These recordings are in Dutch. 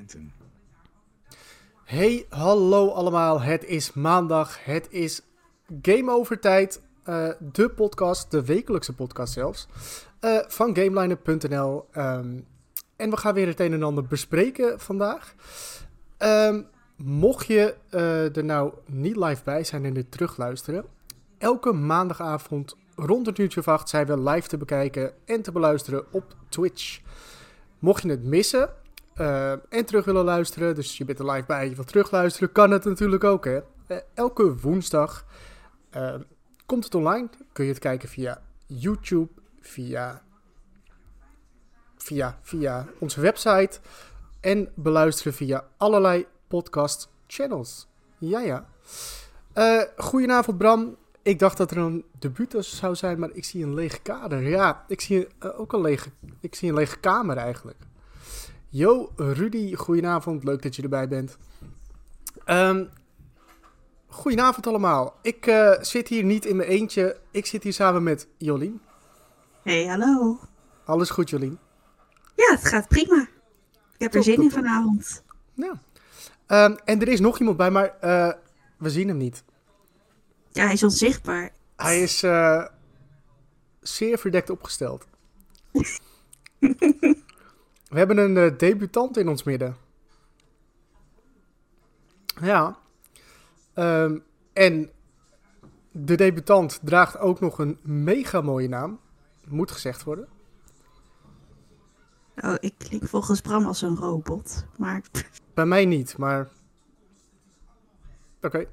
Quentin. Hey, hallo allemaal. Het is maandag. Het is Game Over tijd. De podcast, de wekelijkse podcast zelfs, van GameLiner.nl. En we gaan weer het een en ander bespreken vandaag. Mocht je er nou niet live bij zijn en dit terugluisteren, elke maandagavond rond het uurtje of 8 zijn we live te bekijken en te beluisteren op Twitch. Mocht je het missen en terug willen luisteren, dus je bent er live bij, je wilt terugluisteren, kan het natuurlijk ook. Hè? Elke woensdag komt het online. Kun je het kijken via YouTube, via onze website en beluisteren via allerlei podcast channels. Ja. Goedenavond Bram. Ik dacht dat er een debuut zou zijn, maar ik zie een lege kader. Ja, ik zie ook een lege kamer eigenlijk. Yo, Rudy, goedenavond. Leuk dat je erbij bent. Goedenavond allemaal. Ik zit hier niet in mijn eentje. Ik zit hier samen met Jolien. Hey, hallo. Alles goed, Jolien? Ja, het gaat prima. Ik heb er zin in vanavond. Ja. En er is nog iemand bij, maar we zien hem niet. Ja, hij is onzichtbaar. Hij is zeer verdekt opgesteld. We hebben een debutant in ons midden. Ja. En de debutant draagt ook nog een mega mooie naam. Moet gezegd worden. Oh, ik klink volgens Bram als een robot. Maar... Bij mij niet, maar... Oké.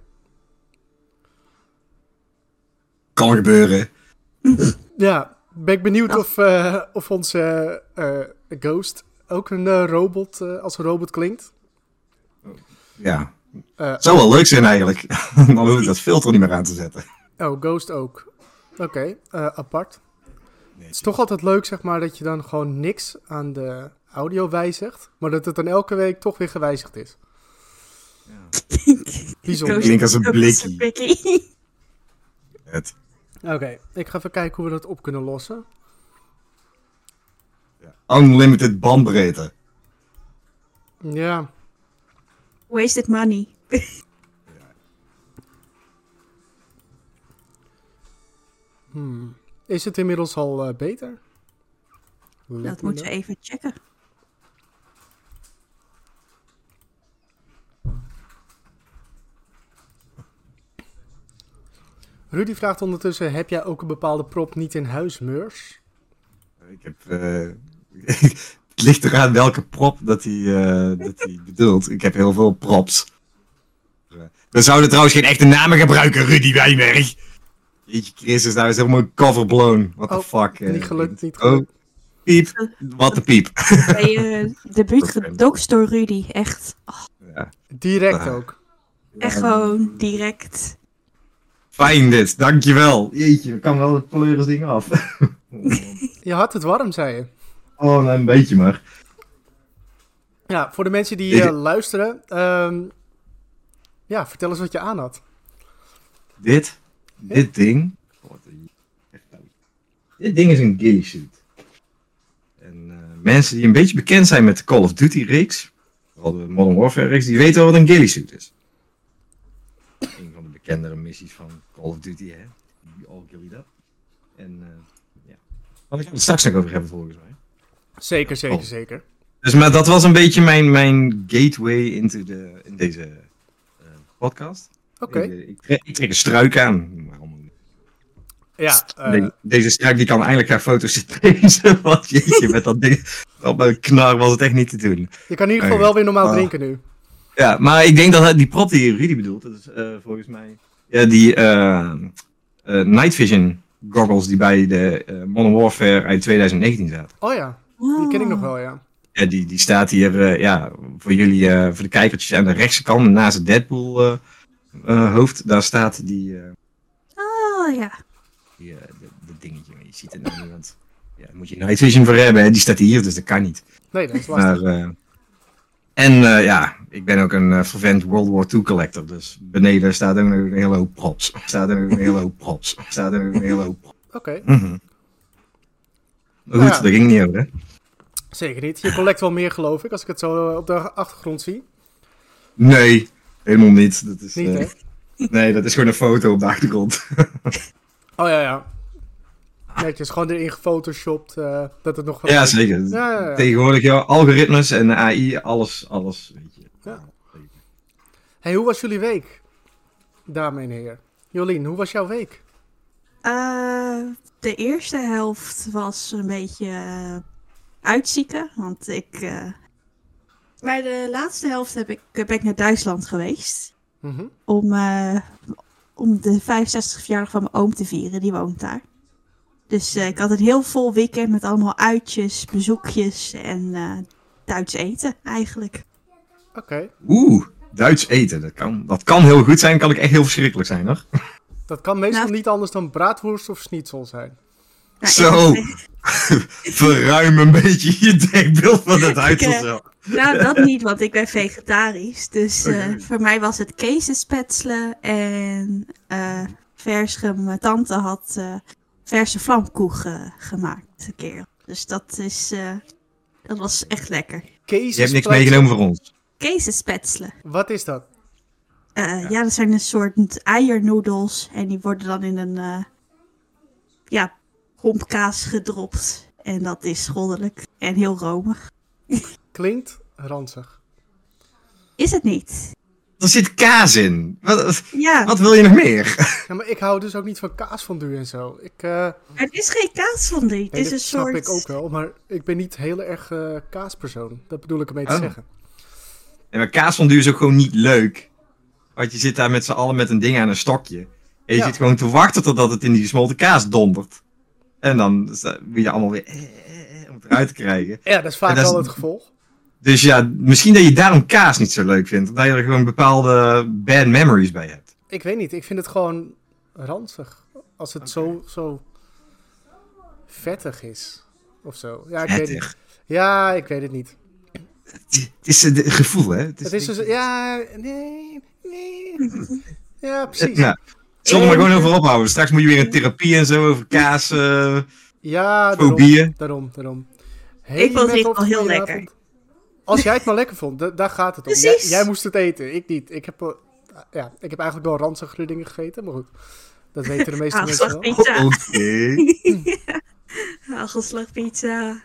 Kan gebeuren. Ja, ben ik benieuwd of onze Ghost ook een robot als een robot klinkt. Ja. Het zou wel leuk zijn eigenlijk. Dan hoef ik dat filter niet meer aan te zetten. Oh, Ghost ook. Oké, apart. Het is toch altijd leuk, zeg maar, dat je dan gewoon niks aan de audio wijzigt, maar dat het dan elke week toch weer gewijzigd is. Ja. Bijzonder. Klinkt als een blikkie. Oké, ik ga even kijken hoe we dat op kunnen lossen. Ja. Unlimited bandbreedte. Ja. Wasted money. Is het inmiddels al beter? Dat moeten we even checken. Rudy vraagt ondertussen, heb jij ook een bepaalde prop niet in huis, Meurs? Ik heb... het ligt eraan welke prop dat hij bedoelt. Ik heb heel veel props. We zouden trouwens geen echte namen gebruiken, Rudy Wijnberg. Jeetje Christus, nou is helemaal een cover blown. What the fuck. Niet gelukt. Oh, piep. Wat de piep. Bij je debuut gedoxt door Rudy. Echt. Oh, Ja. Direct ook. echt gewoon direct. Fijn dit, dankjewel. Jeetje, ik kan wel het pleuris ding af. Je had het warm, zei je. Oh, nou een beetje maar. Ja, voor de mensen die luisteren. Ja, vertel eens wat je aan had. Dit ding... Dit ding is een ghillie suit. En mensen die een beetje bekend zijn met de Call of Duty reeks, vooral de Modern Warfare reeks, die weten wel wat een ghillie suit is. Een van de bekendere missies van Call of Duty, hè. Die all ghillied up. En ja. Wat ik het straks nog over hebben volgens mij. Zeker. Dus maar dat was een beetje mijn gateway in deze podcast. Oké. Ik trek een struik aan. Ja. Deze struik die kan eindelijk haar foto's lezen. Want jeetje, met dat ding op mijn knar was het echt niet te doen. Je kan in ieder geval wel weer normaal drinken nu. Ja, maar ik denk dat die prop die Rudy bedoelt, dat is volgens mij... Ja, die Night Vision goggles die bij de Modern Warfare uit 2019 zaten. Oh ja, die ken ik nog wel, ja. Ja, die staat hier voor jullie, voor de kijkertjes aan de rechtse kant, naast het Deadpool hoofd. Daar staat die... Oh ja. Dat dingetje, je ziet het nou niet, want daar moet je Night Vision voor hebben, hè? Die staat hier, dus dat kan niet. Nee, dat is lastig. Maar, ik ben ook een fervent World War II collector, dus beneden staat ook nog een hele hoop props. Oké. Maar goed, dat ging niet over, hè? Zeker niet. Je collect wel meer, geloof ik, als ik het zo op de achtergrond zie. Nee, helemaal niet. Dat is, Niet, hè? nee, dat is gewoon een foto op de achtergrond. Oh ja. Netjes, gewoon erin gefotoshopt, dat het nog wat... Ja, zeker. Ja. Tegenwoordig, ja, algoritmes en AI, alles, weet je. Ja. Hey, hoe was jullie week, dames en heren? Jolien, hoe was jouw week? De eerste helft was een beetje uitzieken. Want bij de laatste helft ben ik naar Duitsland geweest. Mhm. Om de 65e verjaardag van mijn oom te vieren. Die woont daar. Dus ik had een heel vol weekend met allemaal uitjes, bezoekjes en Duits eten eigenlijk. Oké. Duits eten, dat kan heel goed zijn, kan ik echt heel verschrikkelijk zijn, hoor. Dat kan meestal Nou, niet anders dan braadworst of schnitzel zijn. Nou, Zo, verruim een beetje je denkbeeld van het Duits of zo. Nou, dat niet, want ik ben vegetarisch. Dus Oké. voor mij was het käsespätzle en mijn tante had verse vlamkoeken gemaakt een keer. Dus dat was echt lekker. Je hebt niks meegenomen voor ons. Käsespätzle. Wat is dat? Ja, dat zijn een soort eiernoedels en die worden dan in een rompkaas gedropt. En dat is goddelijk en heel romig. Klinkt ranzig. Is het niet? Er zit kaas in. Ja, Wat wil je nog meer? Ja, maar ik hou dus ook niet van kaasfondue en zo. het is geen kaasfondue. Het Nee, is dat een snap soort... ik ook wel, maar ik ben niet heel erg kaaspersoon. Dat bedoel ik ermee te Oh. zeggen. Ja, maar kaasfondue is ook gewoon niet leuk. Want je zit daar met z'n allen met een ding aan een stokje. En je Ja. zit gewoon te wachten totdat het in die gesmolten kaas dondert. En dan wil je allemaal weer om het eruit te krijgen. Ja, dat is vaak En dat is- wel het gevolg. Dus ja, misschien dat je daarom kaas niet zo leuk vindt. Omdat je er gewoon bepaalde bad memories bij hebt. Ik weet niet, ik vind het gewoon ranzig. Als het zo vettig is. Of zo. Ja, ik weet Vettig. niet. Ja, ik weet het niet. Het is het gevoel, hè? Het is dus... Ja, nee. Ja, precies. Ja. Zullen we maar gewoon over ophouden. Straks moet je weer een therapie en zo over kaas, Ja, fobieën. daarom. Ik vond het Metal, wel heel goedenavond. lekker. Als jij het maar lekker vond, daar gaat het om. Precies. Jij moest het eten, ik niet. Ik heb eigenlijk wel ranzigere dingen gegeten, maar goed. Dat weten de meeste mensen wel. Pizza. Oké. Hagelslagpizza.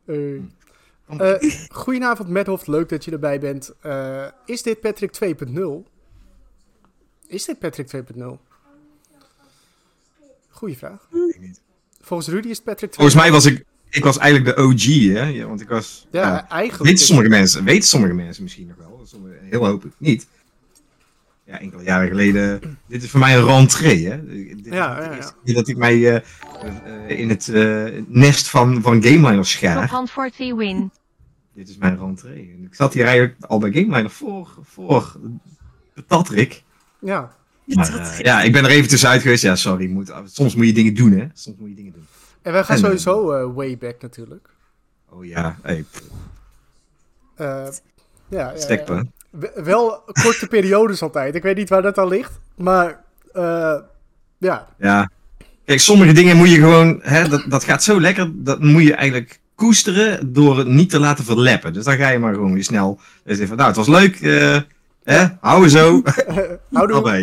Goedenavond, Madhoft. Leuk dat je erbij bent. Is dit Patrick 2.0? Is dit Patrick 2.0? Goeie vraag. Volgens Rudy is het Patrick 2.0. Volgens mij was ik was eigenlijk de OG, hè? Ja, want ik was... Ja, eigenlijk. Weten sommige mensen misschien nog wel. Sommige, heel hopelijk niet. Ja, enkele jaren geleden. Dit is voor mij een rentree, hè? Dit is Ja, de ja, eerste keer dat ik mij in het nest van GameLiner schaar. Hand for the win. Dit is mijn rentree. En ik zat hier eigenlijk al bij GameLiner voor de Patrick. Ja. Maar ja, ik ben er even tussenuit geweest. Ja, sorry. Soms moet je dingen doen, hè? Soms moet je dingen doen. En wij gaan En, sowieso way back natuurlijk. Oh ja, hey, Ja. stekpen. Wel korte periodes altijd. Ik weet niet waar dat aan ligt. Maar ja. Ja. Kijk, sommige dingen moet je gewoon... Hè, dat gaat zo lekker. Dat moet je eigenlijk koesteren door het niet te laten verleppen. Dus dan ga je maar gewoon weer snel... Dus even, nou, het was leuk. Houden zo. Houdoe. Allebei.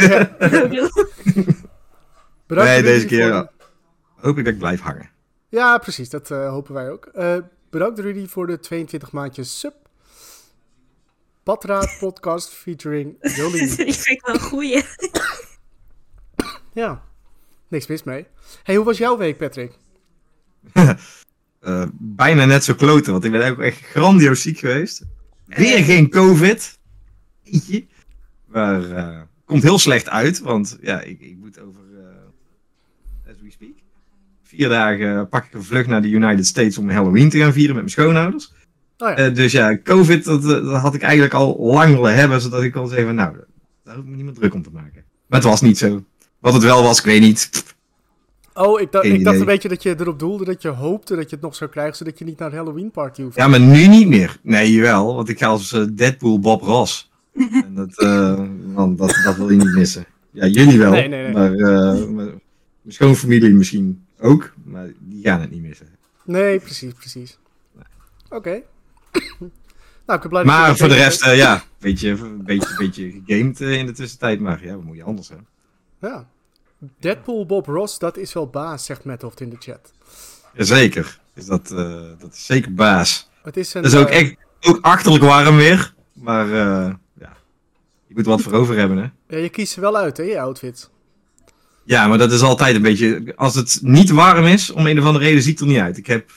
Bedankt Nee, Rudy deze keer voor- hoop ik dat ik blijf hangen. Ja, precies. Dat hopen wij ook. Bedankt Rudy voor de 22 maandjes sub. Padraad podcast featuring Jolien. Die vind ik wel een goeie. Ja, niks mis mee. Hey, hoe was jouw week, Patrick? Bijna net zo kloten, want ik ben ook echt grandioos ziek geweest. Weer geen COVID. Eentje. Maar komt heel slecht uit, want ja, ik moet over, as we speak, 4 dagen pak ik een vlucht naar de United States om Halloween te gaan vieren met mijn schoonouders. Oh ja. Dus ja, COVID, dat had ik eigenlijk al lang willen hebben, zodat ik kon zeggen van, nou, daar hoef ik me niet meer druk om te maken. Maar het was niet zo. Wat het wel was, ik weet niet. Oh, ik dacht idee. een beetje dat je erop doelde dat je hoopte dat je het nog zou krijgen, zodat je niet naar de Halloween party hoeft. Ja, maar nu niet meer. Nee, jawel, want ik ga als Deadpool Bob Ross. En dat wil je niet missen. Ja, jullie wel. Nee. Maar mijn schoonfamilie misschien ook, maar die gaan het niet missen. Nee, precies. Oké. Nou, ik ben blij dat Maar je voor de gekeken rest, een beetje gegamed in de tussentijd. Maar ja, wat moet je anders hebben? hebt. Ja. Deadpool Bob Ross, dat is wel baas, zegt Mathoft in de chat. Jazeker. Dus dat is zeker baas. Het is een... Het is ook echt ook achterlijk warm weer. Maar ja, je moet er wat voor over hebben, hè? Ja, je kiest ze wel uit, hè, je outfits. Ja, maar dat is altijd een beetje... Als het niet warm is, om een of andere reden, ziet het er niet uit. Ik heb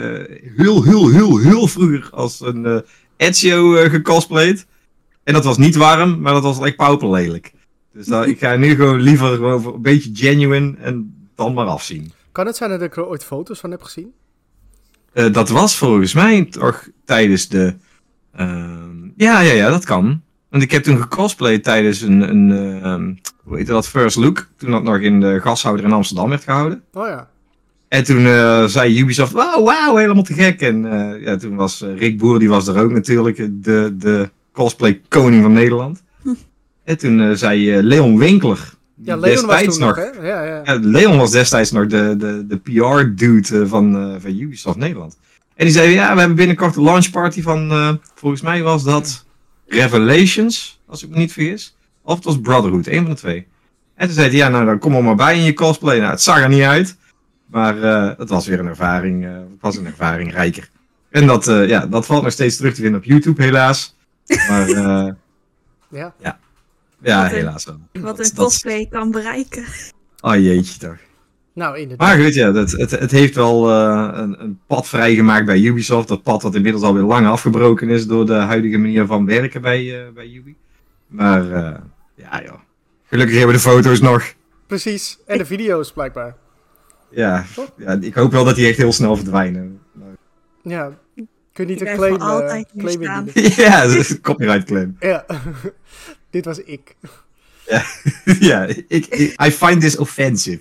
heel vroeger als een Ezio gecosplayed. En dat was niet warm, maar dat was echt pauperlelijk. Dus ik ga nu gewoon liever gewoon voor een beetje genuine en dan maar afzien. Kan het zijn dat ik er ooit foto's van heb gezien? Dat was volgens mij toch tijdens de... Ja, dat kan. Want ik heb toen gecosplayed tijdens hoe heet dat, First Look. Toen dat nog in de gashouder in Amsterdam werd gehouden. Oh ja. En toen zei Ubisoft, wauw, helemaal te gek. En ja, toen was Rick Boer, die was er ook natuurlijk, de cosplay koning van Nederland. En toen zei Leon Winkler, die Ja, Leon was destijds toen nog, nog... hè? Ja. Ja, Leon was destijds nog de PR-dude van Ubisoft Nederland. En die zei, ja, we hebben binnenkort de launchparty van, volgens mij was dat Revelations, als ik me niet vergis. Of het was Brotherhood, een van de twee. En toen zei hij, ja, nou dan kom er maar bij in je cosplay. Nou, het zag er niet uit. Maar het was weer een ervaring, ervaring rijker. En dat valt nog steeds terug te vinden op YouTube, helaas. Maar Ja. ja, Wat een- helaas wel. Wat Dat- een cosplay kan bereiken. Oh jeetje toch. Nou, inderdaad. Maar goed, ja, het heeft wel een pad vrijgemaakt bij Ubisoft. Dat pad wat inmiddels alweer lang afgebroken is door de huidige manier van werken bij Ubi. Maar ja joh, gelukkig hebben we de foto's nog. Precies. En de video's, blijkbaar. Ja, ik hoop wel dat die echt heel snel verdwijnen. Ja. Kun je niet Die een blijven claim, altijd hier claim staan. indienen? Ja, dat is een copyright claim. Ja. Dit was ik. Ja, I find this offensive.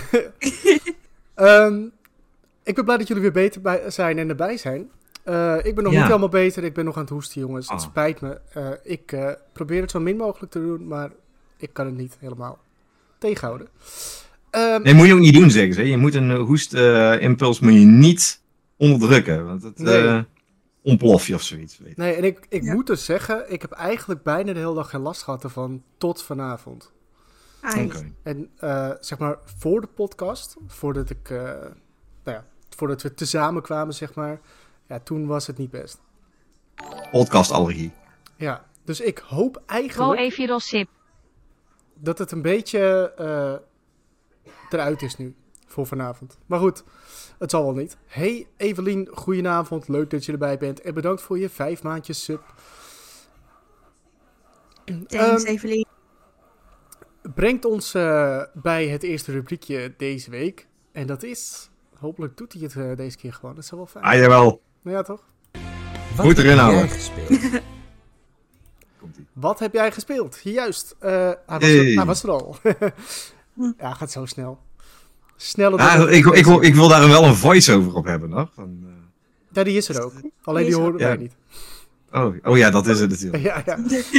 Ik ben blij dat jullie weer beter zijn en erbij zijn. Ik ben nog Ja. niet helemaal beter. Ik ben nog aan het hoesten, jongens. Het Ah. spijt me. Ik probeer het zo min mogelijk te doen, maar ik kan het niet helemaal tegenhouden. Nee, moet je ook niet doen, zeggen ze. Je moet een hoestimpuls moet je niet onderdrukken. Want het Nee. ontplof je of zoiets. Weet je. Nee, en ik Ja. moet dus zeggen, ik heb eigenlijk bijna de hele dag geen last gehad ervan tot vanavond. Ai. Oké. En zeg maar voor de podcast, voordat we tezamen kwamen, zeg maar, ja, toen was het niet best. Podcastallergie. Ja, dus ik hoop Go eigenlijk even sip. dat het een beetje eruit is nu voor vanavond. Maar goed, het zal wel niet. Hey Evelien, goedenavond. Leuk dat je erbij bent. En bedankt voor je 5 maandjes sub. Thanks, Evelien. Brengt ons bij het eerste rubriekje deze week. En dat is... Hopelijk doet hij het deze keer gewoon. Dat is wel fijn. Ah, jawel. Nou ja, toch? Wat Moet erin heb jij houden. gespeeld? Komt-ie. Wat heb jij gespeeld? Juist. Hij was er al. Ja, gaat zo snel. Sneller dan... Ah, ik wil daar wel een voice-over op hebben, nog. Van, Ja, die is er ook. Alleen die horen Ja. wij niet. oh ja, dat is het natuurlijk. Ja.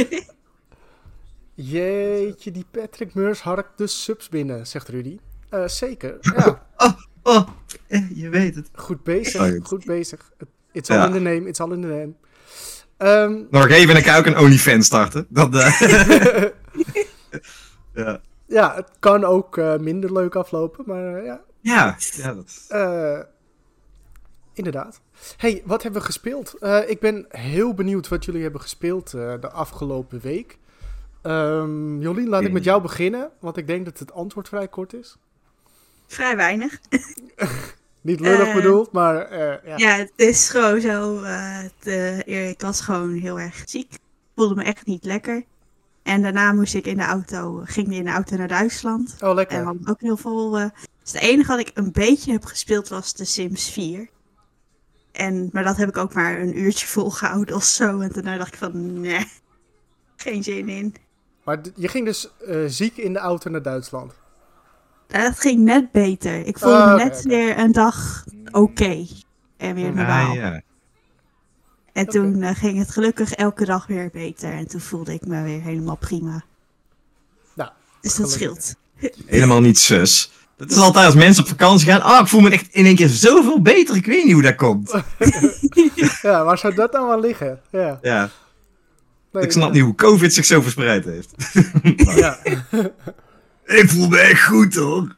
Jeetje, die Patrick Meurs harkt de subs binnen, zegt Rudy. Zeker, ja. Oh, je weet het. Goed bezig, Oh, goed. goed bezig. It's Ja. all in the name, it's all in the name. Nog even, dan kan ik ook een OnlyFans starten. Dat, ja. Ja, het kan ook minder leuk aflopen, maar Ja, dat... inderdaad. Hey, wat hebben we gespeeld? Ik ben heel benieuwd wat jullie hebben gespeeld de afgelopen week. Jolien, laat ik met jou beginnen, want ik denk dat het antwoord vrij kort is. Vrij weinig. Niet lullig bedoeld, maar ja. Ja, het is gewoon zo. Ik was gewoon heel erg ziek. Ik voelde me echt niet lekker. En daarna ging ik in de auto naar Duitsland. Oh, lekker. En we hadden ook heel veel... dus het enige wat ik een beetje heb gespeeld was The Sims 4. Maar dat heb ik ook maar een uurtje volgehouden of zo. En daarna dacht ik van, nee, geen zin in. Maar je ging dus ziek in de auto naar Duitsland. Dat ging net beter. Ik voelde me oké, net oké. weer een dag oké. En weer normaal. ja. En toen ging het gelukkig elke dag weer beter. En toen voelde ik me weer helemaal prima. Nou, Dus dat gelukkig. scheelt. Helemaal niet zus. Dat is altijd als mensen op vakantie gaan. Oh, ik voel me echt in één keer zoveel beter. Ik weet niet hoe dat komt. Ja, waar zou dat nou aan liggen? Ja. Ja. Nee, Ik snap niet hoe COVID zich zo verspreid heeft. Ja. Ik voel me echt goed, hoor.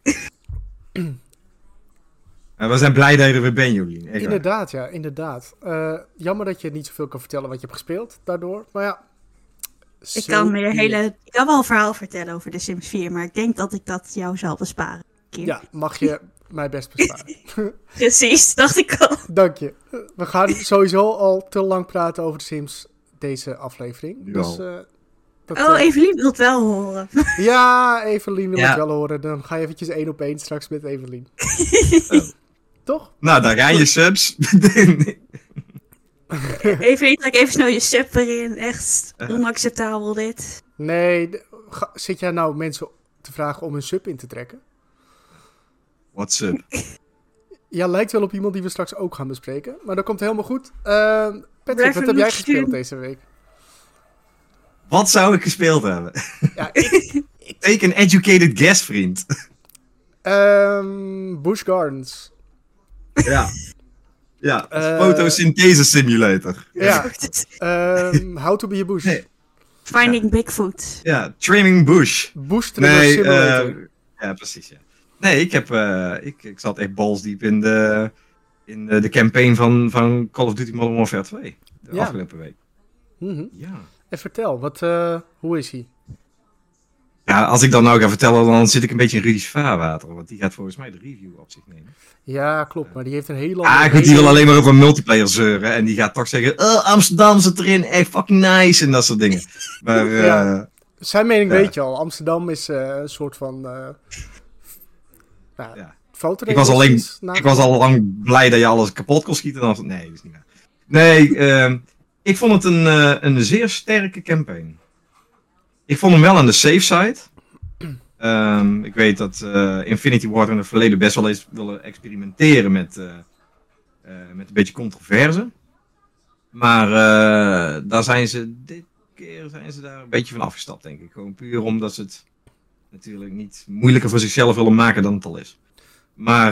En we zijn blij dat je er weer bent, Jolien. Echt waar. Inderdaad, ja, inderdaad. Jammer dat je niet zoveel kan vertellen wat je hebt gespeeld daardoor. Maar ja. Ik kan wel een verhaal vertellen over de Sims 4, maar ik denk dat ik dat jou zal besparen. Ja, mag je mij best besparen. Precies, dacht ik al. Dank je. We gaan sowieso al te lang praten over de Sims deze aflevering. Ja. Dus, Evelien wil het wel horen. Ja, Evelien wil Ja. het wel horen. Dan ga je eventjes 1-op-1 straks met Evelien. Toch? Nou, daar gaan je subs. Evelien, trek even snel je sub erin. Echt onacceptabel dit. Nee, zit jij nou mensen te vragen om een sub in te trekken? What's up? Ja, lijkt wel op iemand die we straks ook gaan bespreken. Maar dat komt helemaal goed. Patrick, wat heb jij gespeeld deze week? Wat zou ik gespeeld hebben? Ja, Take an educated guess, vriend. Busch Gardens. Ja. Ja, fotosynthese simulator. Ja. How to be a Bush. Nee. Finding Bigfoot. Ja, Trimming Bush. Bush Trimmer Simulator. Ja, precies, ja. Nee, ik zat echt balsdiep in de campaign van Call of Duty Modern Warfare 2. De afgelopen week. Mhm. Ja. En vertel, hoe is hij? Ja, als ik dan nou ga vertellen, dan zit ik een beetje in Rudy's vaarwater. Want die gaat volgens mij de review op zich nemen. Ja, klopt. Maar die heeft een hele andere... Goed, die wil alleen maar over multiplayer zeuren. En die gaat toch zeggen, Amsterdam zit erin, echt fucking nice. En dat soort dingen. Maar, Ja. Zijn mening weet je al. Amsterdam is een soort van... Ik was al lang blij dat je alles kapot kon schieten. Dan nee, dat is niet waar. Nee, ik vond het een zeer sterke campaign. Ik vond hem wel aan de safe side. Ik weet dat Infinity Ward in het verleden best wel eens willen experimenteren met een beetje controverse. Maar daar zijn ze dit keer daar een beetje van afgestapt, denk ik. Gewoon puur omdat ze het natuurlijk niet moeilijker voor zichzelf willen maken dan het al is. Maar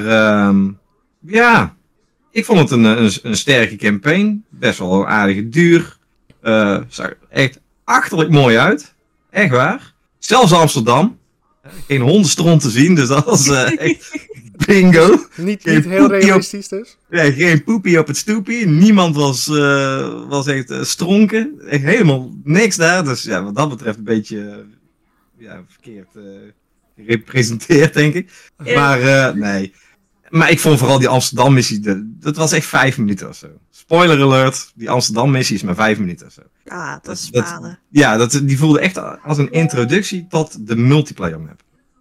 ja, ik vond het een sterke campaign. Best wel aardige duur. Zag er echt achterlijk mooi uit. Echt waar. Zelfs Amsterdam. Geen hondenstront te zien, dus dat was echt bingo. Niet heel realistisch dus. Ja, geen poepie op het stoepie. Niemand was echt stronken. Echt helemaal niks daar. Dus ja, wat dat betreft een beetje verkeerd gerepresenteerd, denk ik. Maar nee. Maar ik vond vooral die Amsterdam-missie, dat was echt 5 minuten of zo. Spoiler alert, die Amsterdam-missie is maar 5 minuten of zo. Ja, dat is balen. Die voelde echt als een introductie tot de multiplayer map.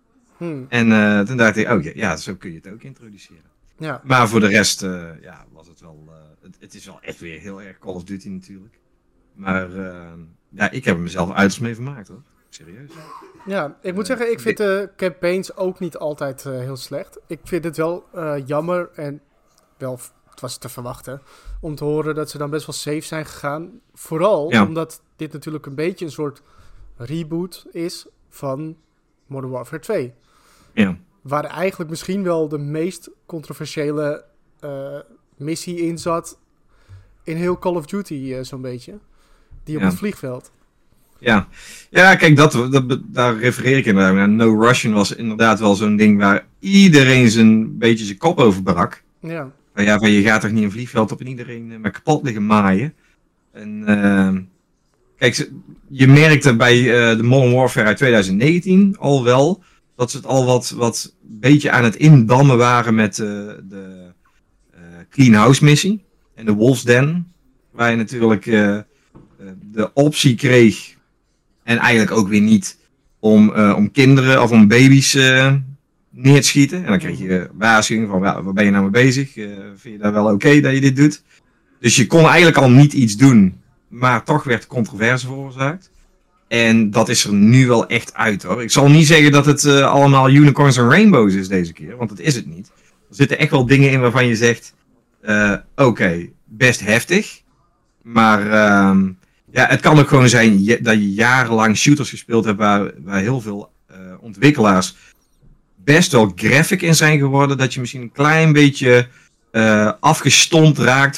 En toen dacht ik, ja, zo kun je het ook introduceren. Ja. Maar voor de rest, was het wel... het is wel echt weer heel erg Call of Duty natuurlijk. Maar ik heb er mezelf uiterst mee vermaakt, hoor. Serieus. Ja, ik moet zeggen, ik vind de campaigns ook niet altijd heel slecht. Ik vind het wel jammer en wel, het was te verwachten, om te horen dat ze dan best wel safe zijn gegaan. Vooral omdat dit natuurlijk een beetje een soort reboot is van Modern Warfare 2. Ja. Waar eigenlijk misschien wel de meest controversiële missie in zat in heel Call of Duty zo'n beetje. Die op het vliegveld. Ja, kijk, daar refereer ik inderdaad naar. No Russian was inderdaad wel zo'n ding waar iedereen zijn kop over brak. Ja. Van je gaat toch niet een vliegveld op en iedereen maar kapot liggen maaien. En kijk, je merkte bij de Modern Warfare uit 2019 al wel dat ze het al wat beetje aan het indammen waren met de Clean House missie en de Wolf's Den. Waar je natuurlijk de optie kreeg. En eigenlijk ook weer niet om kinderen of om baby's neer te schieten. En dan kreeg je waarschuwing van, waar ben je nou mee bezig? Vind je dat wel oké dat je dit doet? Dus je kon eigenlijk al niet iets doen, maar toch werd controverse veroorzaakt. En dat is er nu wel echt uit, hoor. Ik zal niet zeggen dat het allemaal unicorns en rainbows is deze keer, want dat is het niet. Er zitten echt wel dingen in waarvan je zegt, oké, best heftig. Maar het kan ook gewoon zijn dat je jarenlang shooters gespeeld hebt waar heel veel ontwikkelaars best wel graphic in zijn geworden. Dat je misschien een klein beetje afgestompt raakt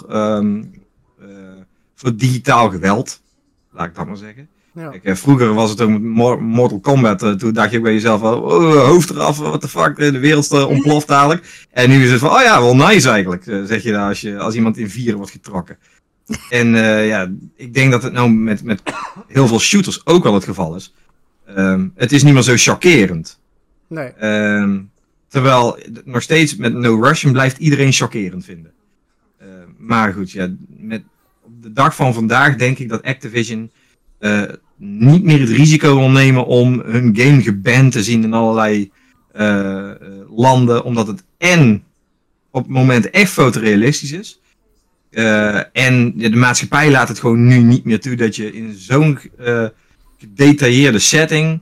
voor digitaal geweld. Laat ik dat maar zeggen. Ja. Kijk, vroeger was het ook met Mortal Kombat. Toen dacht je ook bij jezelf van, hoofd eraf, what the fuck, de wereld ontploft dadelijk. En nu is het van, oh ja, wel nice eigenlijk, zeg je daar als iemand in vieren wordt getrokken. En ja, ik denk dat het nou met heel veel shooters ook wel het geval is. Het is niet meer zo chockerend. Nee. Terwijl nog steeds met No Russian blijft iedereen chockerend vinden. Maar goed, ja, op de dag van vandaag denk ik dat Activision niet meer het risico wil nemen om hun game geband te zien in allerlei landen. Omdat het op het moment echt fotorealistisch is. En de maatschappij laat het gewoon nu niet meer toe dat je in zo'n gedetailleerde setting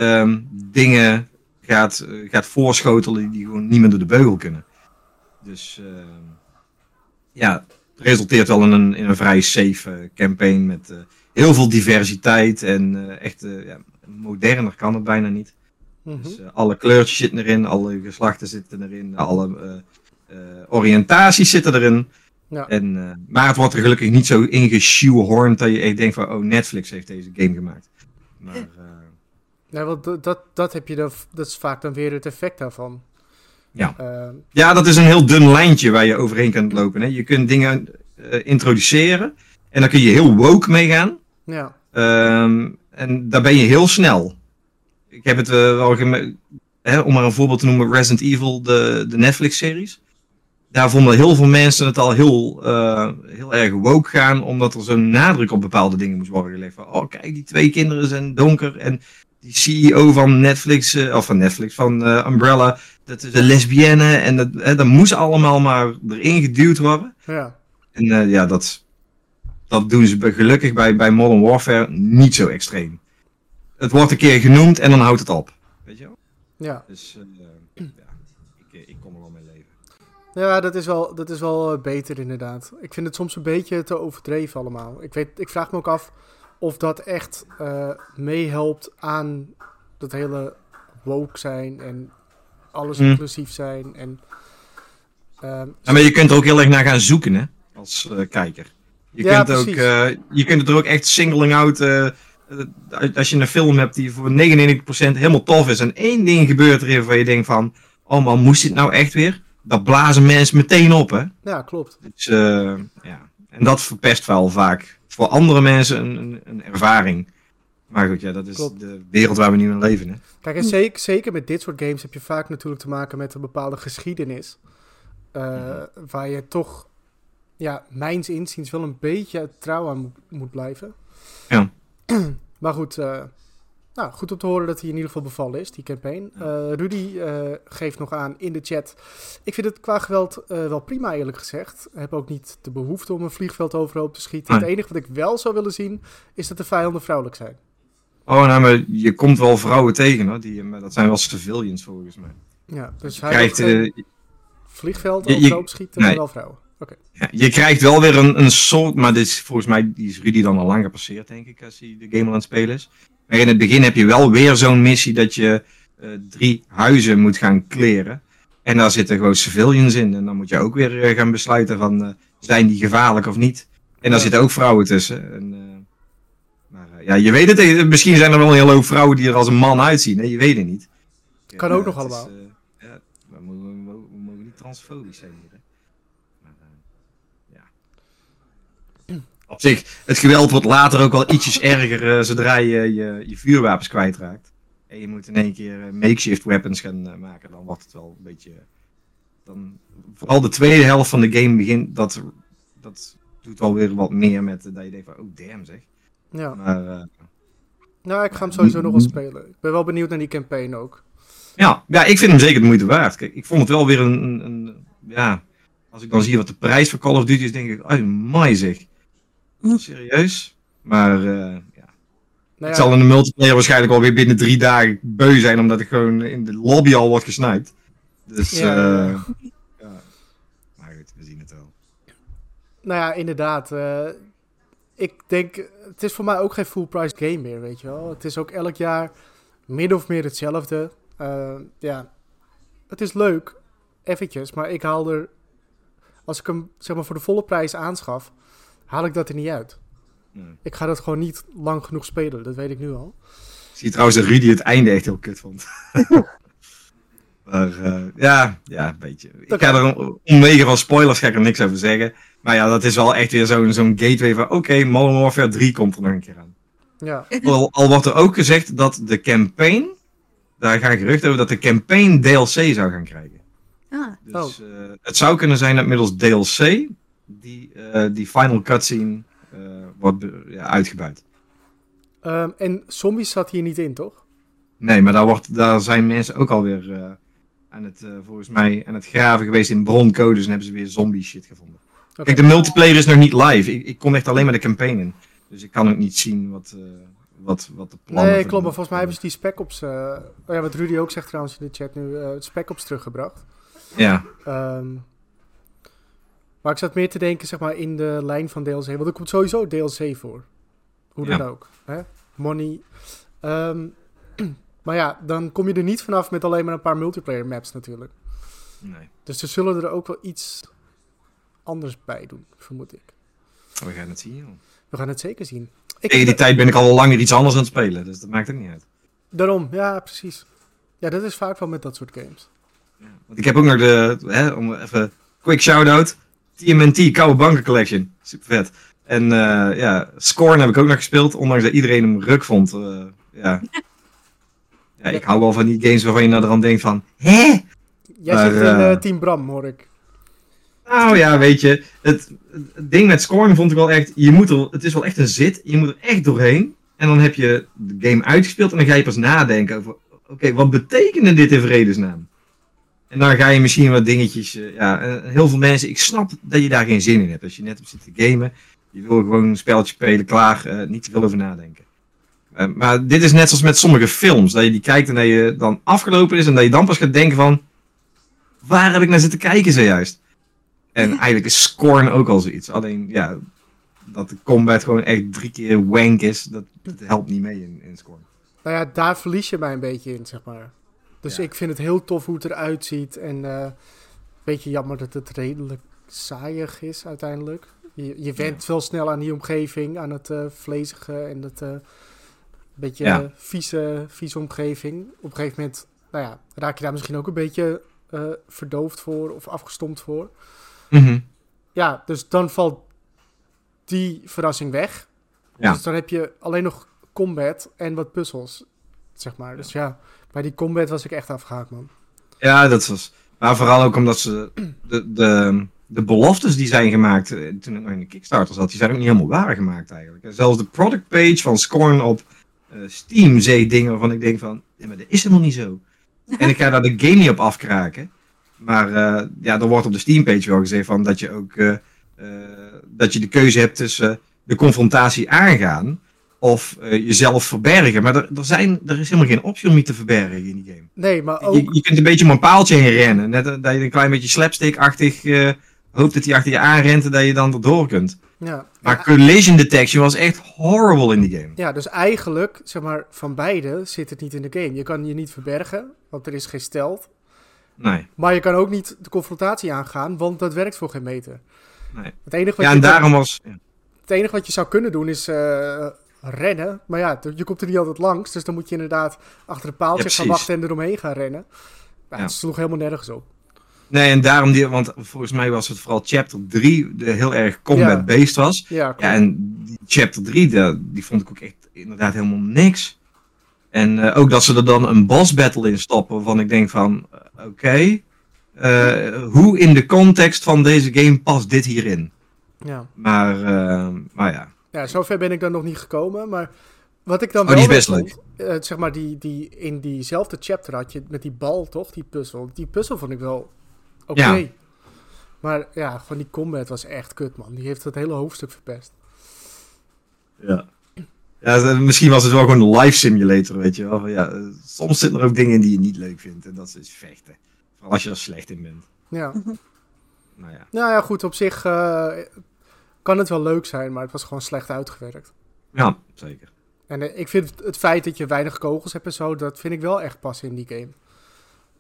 dingen gaat voorschotelen die gewoon niet meer door de beugel kunnen. Dus ja, het resulteert wel in een vrij safe campaign met heel veel diversiteit en echt moderner kan het bijna niet. Mhm. Dus alle kleurtjes zitten erin, alle geslachten zitten erin, alle oriëntaties zitten erin. Ja. Maar het wordt er gelukkig niet zo ingeshoehorned dat je echt denkt van, oh, Netflix heeft deze game gemaakt. Maar Nee, want dat heb je dat is vaak dan weer het effect daarvan. ja. Ja, dat is een heel dun lijntje waar je overheen kunt lopen. Hè. Je kunt dingen introduceren en dan kun je heel woke mee gaan. Ja. En daar ben je heel snel. Ik heb het wel om maar een voorbeeld te noemen, Resident Evil, de Netflix-series. Daar vonden heel veel mensen het al heel erg woke gaan, omdat er zo'n nadruk op bepaalde dingen moest worden gelegd. Van, oh, kijk, die 2 kinderen zijn donker en die CEO van Netflix, van Umbrella, dat is een lesbienne en dat moest allemaal maar erin geduwd worden. Ja. En ja, dat doen ze gelukkig bij Modern Warfare niet zo extreem. Het wordt een keer genoemd en dan houdt het op. Weet je wel? Ja. Dus ik kom er wel mee leven. Ja, dat is wel beter inderdaad. Ik vind het soms een beetje te overdreven allemaal. Ik vraag me ook af of dat echt meehelpt aan dat hele woke zijn en alles inclusief zijn. En, maar je kunt er ook heel erg naar gaan zoeken, hè, als kijker. Je kunt het er ook echt singling out. Als je een film hebt die voor 99% helemaal tof is en één ding gebeurt erin waar je denkt van, oh man, moest dit nou echt weer? Dat blazen mensen meteen op, hè? Ja, klopt. Dus, ja. En dat verpest wel vaak voor andere mensen een ervaring. Maar goed, ja, dat is Klopt. de wereld waar we nu in leven, hè? Kijk, en zeker met dit soort games heb je vaak natuurlijk te maken met een bepaalde geschiedenis. Waar je toch, ja, mijns inziens wel een beetje trouw aan moet blijven. Ja. Maar goed, nou, goed om te horen dat hij in ieder geval bevallen is, die campaign. Rudy geeft nog aan in de chat. Ik vind het qua geweld wel prima, eerlijk gezegd. Ik heb ook niet de behoefte om een vliegveld overhoop te schieten. Nee. Het enige wat ik wel zou willen zien, is dat de vijanden vrouwelijk zijn. Oh, nou, maar je komt wel vrouwen tegen, hoor. Maar dat zijn wel civilians, volgens mij. Ja, dus Je hij krijgt, wil geen vliegveld je- overhoop schieten, maar nee. wel vrouwen. Oké. ja, je krijgt wel weer een soort, maar dit is, volgens mij die is Rudy dan al lang gepasseerd, denk ik, als hij de game al aan het spelen is. Maar in het begin heb je wel weer zo'n missie dat je 3 huizen moet gaan kleren. En daar zitten gewoon civilians in. En dan moet je ook weer gaan besluiten van, zijn die gevaarlijk of niet? En daar zitten ook vrouwen tussen. Maar ja, je weet het, misschien zijn er wel een hele hoop vrouwen die er als een man uitzien. Hè? Je weet het niet. Kan ook nog het is, allemaal. ja, we mogen niet transfobisch zijn hier. Hè? Maar, ja. Op zich, het geweld wordt later ook wel ietsjes erger zodra je vuurwapens kwijtraakt. En je moet in één keer makeshift weapons gaan maken. Dan wordt het wel een beetje... vooral de tweede helft van de game begint, dat doet alweer wat meer met dat je denkt van, oh damn zeg. Ja. Maar, Nou, ik ga hem sowieso nog wel spelen. Ik ben wel benieuwd naar die campaign ook. ja, ik vind hem zeker de moeite waard. Kijk, ik vond het wel weer ja, als ik dan zie wat de prijs voor Call of Duty is, denk ik, oh, mooi zeg. Serieus? Maar ja. Nou Ik ja, zal in de multiplayer waarschijnlijk alweer binnen 3 dagen beu zijn, omdat ik gewoon in de lobby al word gesniped. Dus Ja. ja. Maar goed, we zien het wel. nou ja, inderdaad. Ik denk, het is voor mij ook geen full price game meer, weet je wel. Het is ook elk jaar min of meer hetzelfde. Ja, het is leuk, eventjes, maar ik haal er... Als ik hem zeg maar voor de volle prijs aanschaf, haal ik dat er niet uit. Nee. Ik ga dat gewoon niet lang genoeg spelen, dat weet ik nu al. Ik zie trouwens dat Rudy het einde echt heel kut vond. Maar ja, een beetje. Ik ga er omwege van spoilers ga ik er niks over zeggen. Maar ja, dat is wel echt weer zo'n gateway van... Oké, Modern Warfare 3 komt er nog een keer aan. Ja, Al wordt er ook gezegd dat de campaign... Daar gaan geruchten over dat de campaign DLC zou gaan krijgen. Ah, Dus het zou kunnen zijn dat middels DLC... Die final cutscene wordt uitgebuit. en zombies zat hier niet in, toch? Nee, maar daar zijn mensen ook alweer volgens mij aan het graven geweest in broncodes en hebben ze weer zombie shit gevonden. Oké. Kijk, de multiplayer is nog niet live. Ik kom echt alleen maar de campaign in. Dus ik kan ook niet zien wat de plannen... Nee, klopt, maar volgens mij hebben ze die Spec Ops... wat Rudy ook zegt trouwens in de chat nu, Spec Ops teruggebracht. Ja, Maar ik zat meer te denken, zeg maar, in de lijn van DLC. Want er komt sowieso DLC voor. Hoe dan ook. Hè? Money. Maar ja, dan kom je er niet vanaf met alleen maar een paar multiplayer maps natuurlijk. nee. Dus ze zullen er ook wel iets anders bij doen, vermoed ik. We gaan het zien, joh. We gaan het zeker zien. Tegen die tijd ben ik al langer iets anders aan het spelen. Dus dat maakt ook niet uit. Daarom, ja, precies. Ja, dat is vaak wel met dat soort games. Ja, want ik heb ook nog om even quick shout-out. TMNT, Koude Banken Collection. Super vet. En Scorn heb ik ook nog gespeeld, ondanks dat iedereen hem ruk vond. Ja, ik hou wel van die games waarvan je naderhand denkt van... Hè? Jij Maar, zit in Team Bram, hoor ik. Nou ja, weet je, het ding met Scorn vond ik wel echt... Het is wel echt een zit, je moet er echt doorheen. En dan heb je de game uitgespeeld en dan ga je pas nadenken over... Oké, wat betekende dit in vredesnaam? En dan ga je misschien wat dingetjes... heel veel mensen... Ik snap dat je daar geen zin in hebt. Als je net op zit te gamen... Je wil gewoon een spelletje spelen, klaar. Niet te veel over nadenken. Maar dit is net zoals met sommige films. Dat je die kijkt en dat je dan afgelopen is... En dat je dan pas gaat denken van... Waar heb ik naar zitten kijken zojuist? En eigenlijk is Scorn ook al zoiets. Alleen, ja... Dat de combat gewoon echt 3 keer wank is... Dat helpt niet mee in Scorn. Nou ja, daar verlies je mij een beetje in, zeg maar. Dus Ja. ik vind het heel tof hoe het eruit ziet. En een beetje jammer dat het redelijk saaiig is uiteindelijk. Je went wel snel aan die omgeving, aan het vlezige en dat beetje vieze omgeving. Op een gegeven moment raak je daar misschien ook een beetje verdoofd voor of afgestompt voor. Mhm. Ja, dus dan valt die verrassing weg. Ja. Dus dan heb je alleen nog combat en wat puzzels, zeg maar. Dus ja, bij die combat was ik echt afgehaakt, man. Ja, dat was... Maar vooral ook omdat ze... De beloftes die zijn gemaakt toen het nog in de Kickstarter zat, die zijn ook niet helemaal waar gemaakt eigenlijk. En zelfs de product page van Scorn op Steam zei dingen waarvan ik denk van... Ja, maar dat is helemaal niet zo. En ik ga daar de game niet op afkraken. Maar er wordt op de Steam page wel gezegd van dat je ook... dat je de keuze hebt tussen de confrontatie aangaan... Of jezelf verbergen. Maar er is helemaal geen optie om je te verbergen in die game. Nee, maar ook... Je kunt een beetje om een paaltje heen rennen. Net dat je een klein beetje slapstick-achtig hoopt dat hij achter je aanrent en dat je dan erdoor kunt. Ja. Maar collision detection was echt horrible in die game. Ja, dus eigenlijk, zeg maar, van beide zit het niet in de game. Je kan je niet verbergen, want er is geen stealth. Nee. Maar je kan ook niet de confrontatie aangaan, want dat werkt voor geen meter. Nee. Het enige wat, Ja, en daarom was... Ja. het enige wat je zou kunnen doen is rennen. Maar ja, je komt er niet altijd langs. Dus dan moet je inderdaad achter een paaltje Ja, gaan precies. wachten en eromheen gaan rennen. Maar Ja. het sloeg helemaal nergens op. Nee, en daarom... Want volgens mij was het vooral chapter 3 heel erg combat-based was. Ja, klopt. Ja, en die chapter 3, die vond ik ook echt inderdaad helemaal niks. En ook dat ze er dan een boss battle in stoppen, waarvan ik denk van... Oké, hoe in de context van deze game past dit hierin? Ja. Maar ja. Ja, zover ben ik dan nog niet gekomen. Maar wat ik dan die wel is best vond, zeg maar die in diezelfde chapter had je met die bal, toch? Die puzzel. Die puzzel vond ik wel oké. Ja. Maar ja, gewoon die combat was echt kut, man. Die heeft het hele hoofdstuk verpest. Ja, misschien was het wel gewoon een life simulator, weet je wel. Van, ja, soms zitten er ook dingen in die je niet leuk vindt. En dat is vechten. Vooral als je er slecht in bent. Ja. Nou ja. Nou ja, goed, op zich kan het wel leuk zijn, maar het was gewoon slecht uitgewerkt. Ja, zeker. En ik vind het feit dat je weinig kogels hebt en zo, dat vind ik wel echt passen in die game.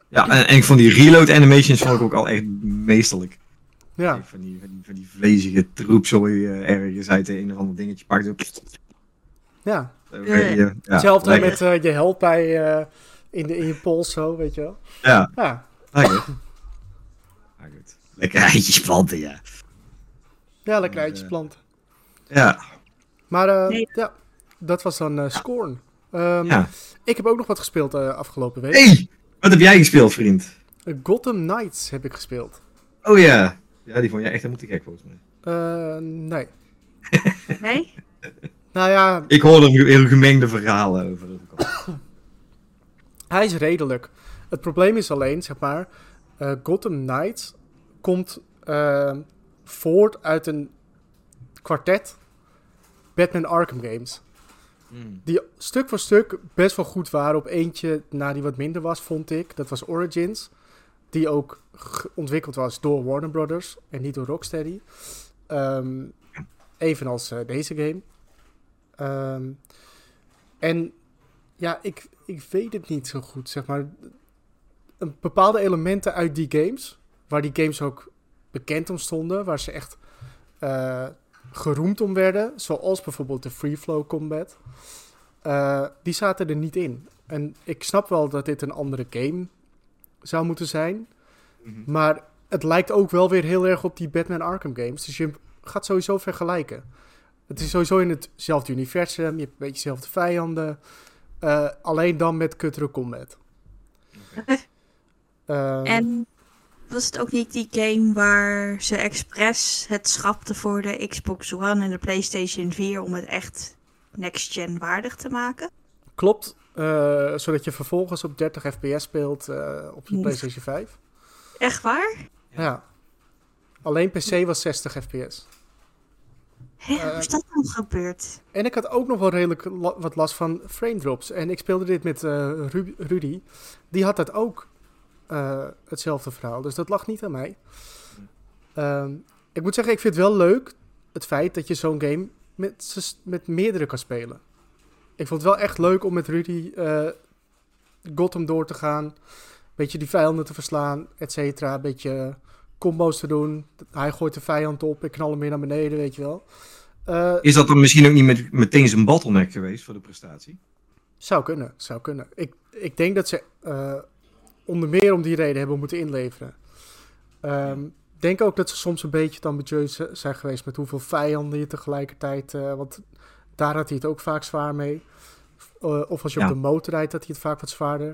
Ja, en van die reload animations vond ik ook al echt meesterlijk. Ja, Van die vlezige troepzooi ergens uit een of ander dingetje pakt. ja. Ja, Hetzelfde lekker. met je held bij in je pols zo, weet je wel. Ja, Ja, lekker. Maar goed. Lekker eitjes planten, ja. ja lekker eitjes planten. Ja. Maar Nee. ja, dat was dan Scorn. Ja. Ik heb ook nog wat gespeeld afgelopen week. Hey, wat heb jij gespeeld, vriend? Gotham Knights heb ik gespeeld. Oh ja. Ja, die vond jij echt helemaal te gek, volgens mij. Nee. Nee? Nou ja, Ik hoorde heel gemengde verhalen over. hij is redelijk. Het probleem is alleen, zeg maar, Gotham Knights komt voort uit een kwartet Batman Arkham games. Die stuk voor stuk best wel goed waren. Op eentje na die wat minder was, vond ik. Dat was Origins. Die ook ontwikkeld was door Warner Brothers en niet door Rocksteady. Evenals deze game. En ja, ik weet het niet zo goed, zeg maar. Een bepaalde elementen uit die games, waar die games ook bekend om stonden, waar ze echt geroemd om werden, zoals bijvoorbeeld de free flow combat, die zaten er niet in. En ik snap wel dat dit een andere game zou moeten zijn, maar het lijkt ook wel weer heel erg op die Batman Arkham games, dus je gaat sowieso vergelijken. Het is sowieso in hetzelfde universum, je hebt een beetje dezelfde vijanden, alleen dan met kuttere combat. En was het ook niet die game waar ze expres het schrapten voor de Xbox One en de PlayStation 4 om het echt next-gen waardig te maken? Klopt, zodat je vervolgens op 30 fps speelt op je PlayStation 5. Echt waar? Ja. Alleen PC was 60 fps. Hé, hoe is dat nou gebeurd? En ik had ook nog wel redelijk wat last van frame drops. En ik speelde dit met Rudy. Die had dat ook hetzelfde verhaal. Dus dat lag niet aan mij. Ik moet zeggen, ik vind het wel leuk het feit dat je zo'n game met meerdere kan spelen. Ik vond het wel echt leuk om met Rudy Gotham door te gaan. Een beetje die vijanden te verslaan, et cetera. Een beetje combo's te doen. Hij gooit de vijand op, ik knal hem weer naar beneden, weet je wel. Is dat dan misschien ook niet meteen zijn bottleneck geweest voor de prestatie? Zou kunnen. Ik denk dat ze onder meer om die reden hebben moeten inleveren. Ik denk ook dat ze soms een beetje te ambitieus zijn geweest met hoeveel vijanden je tegelijkertijd... want daar had hij het ook vaak zwaar mee. Of als je op de motor rijdt, had hij het vaak wat zwaarder.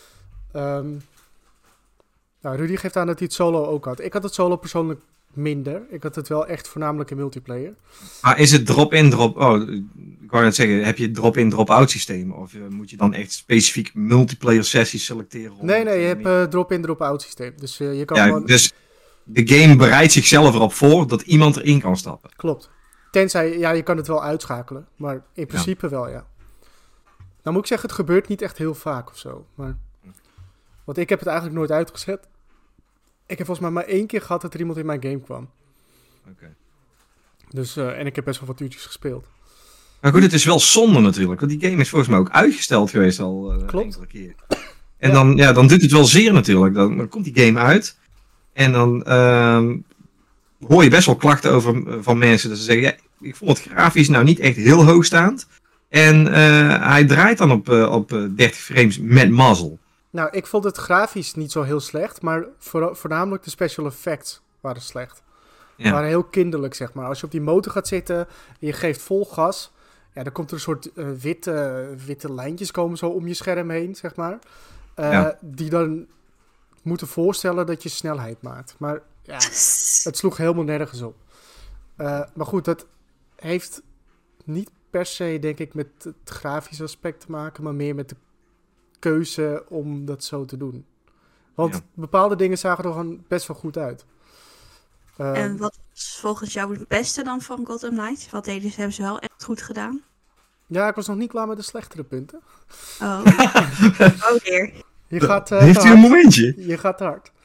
Rudy geeft aan dat hij het solo ook had. Ik had het solo persoonlijk minder. Ik had het wel echt voornamelijk in multiplayer. Maar is het drop-in, drop... Oh, ik wou net zeggen, heb je het drop-in, drop-out systeem? Of moet je dan echt specifiek multiplayer sessies selecteren? Nee, je hebt drop-in, drop-out systeem. Dus je kan gewoon... Dus de game bereidt zichzelf erop voor dat iemand erin kan stappen. Klopt. Tenzij, je kan het wel uitschakelen. Maar in principe wel, ja. Nou moet ik zeggen, het gebeurt niet echt heel vaak of zo. Maar... Want ik heb het eigenlijk nooit uitgezet. Ik heb volgens mij maar 1 keer gehad dat er iemand in mijn game kwam. Okay. Dus, en ik heb best wel wat uurtjes gespeeld. Maar goed, het is wel zonde natuurlijk. Want die game is volgens mij ook uitgesteld geweest al een enkele keer. En dan doet het wel zeer natuurlijk. Dan komt die game uit. En dan hoor je best wel klachten over van mensen. Dat ze zeggen, ja, ik vond het grafisch nou niet echt heel hoogstaand. En hij draait dan op 30 frames met mazzel. Nou, ik vond het grafisch niet zo heel slecht. Maar voornamelijk de special effects waren slecht. Ja. Waren heel kinderlijk, zeg maar. Als je op die motor gaat zitten en je geeft vol gas... Ja, dan komt er een soort witte lijntjes komen zo om je scherm heen, zeg maar. Die dan moeten voorstellen dat je snelheid maakt. Maar ja, het sloeg helemaal nergens op. Maar goed, dat heeft niet per se, denk ik, met het grafische aspect te maken... maar meer met de keuze om dat zo te doen. Want bepaalde dingen zagen er gewoon best wel goed uit. En wat was volgens jou het beste dan van Gotham Knights? Wat hebben ze wel echt goed gedaan? Ja, ik was nog niet klaar met de slechtere punten. Oh, dear. Je gaat, heeft u een momentje? Je gaat te hard.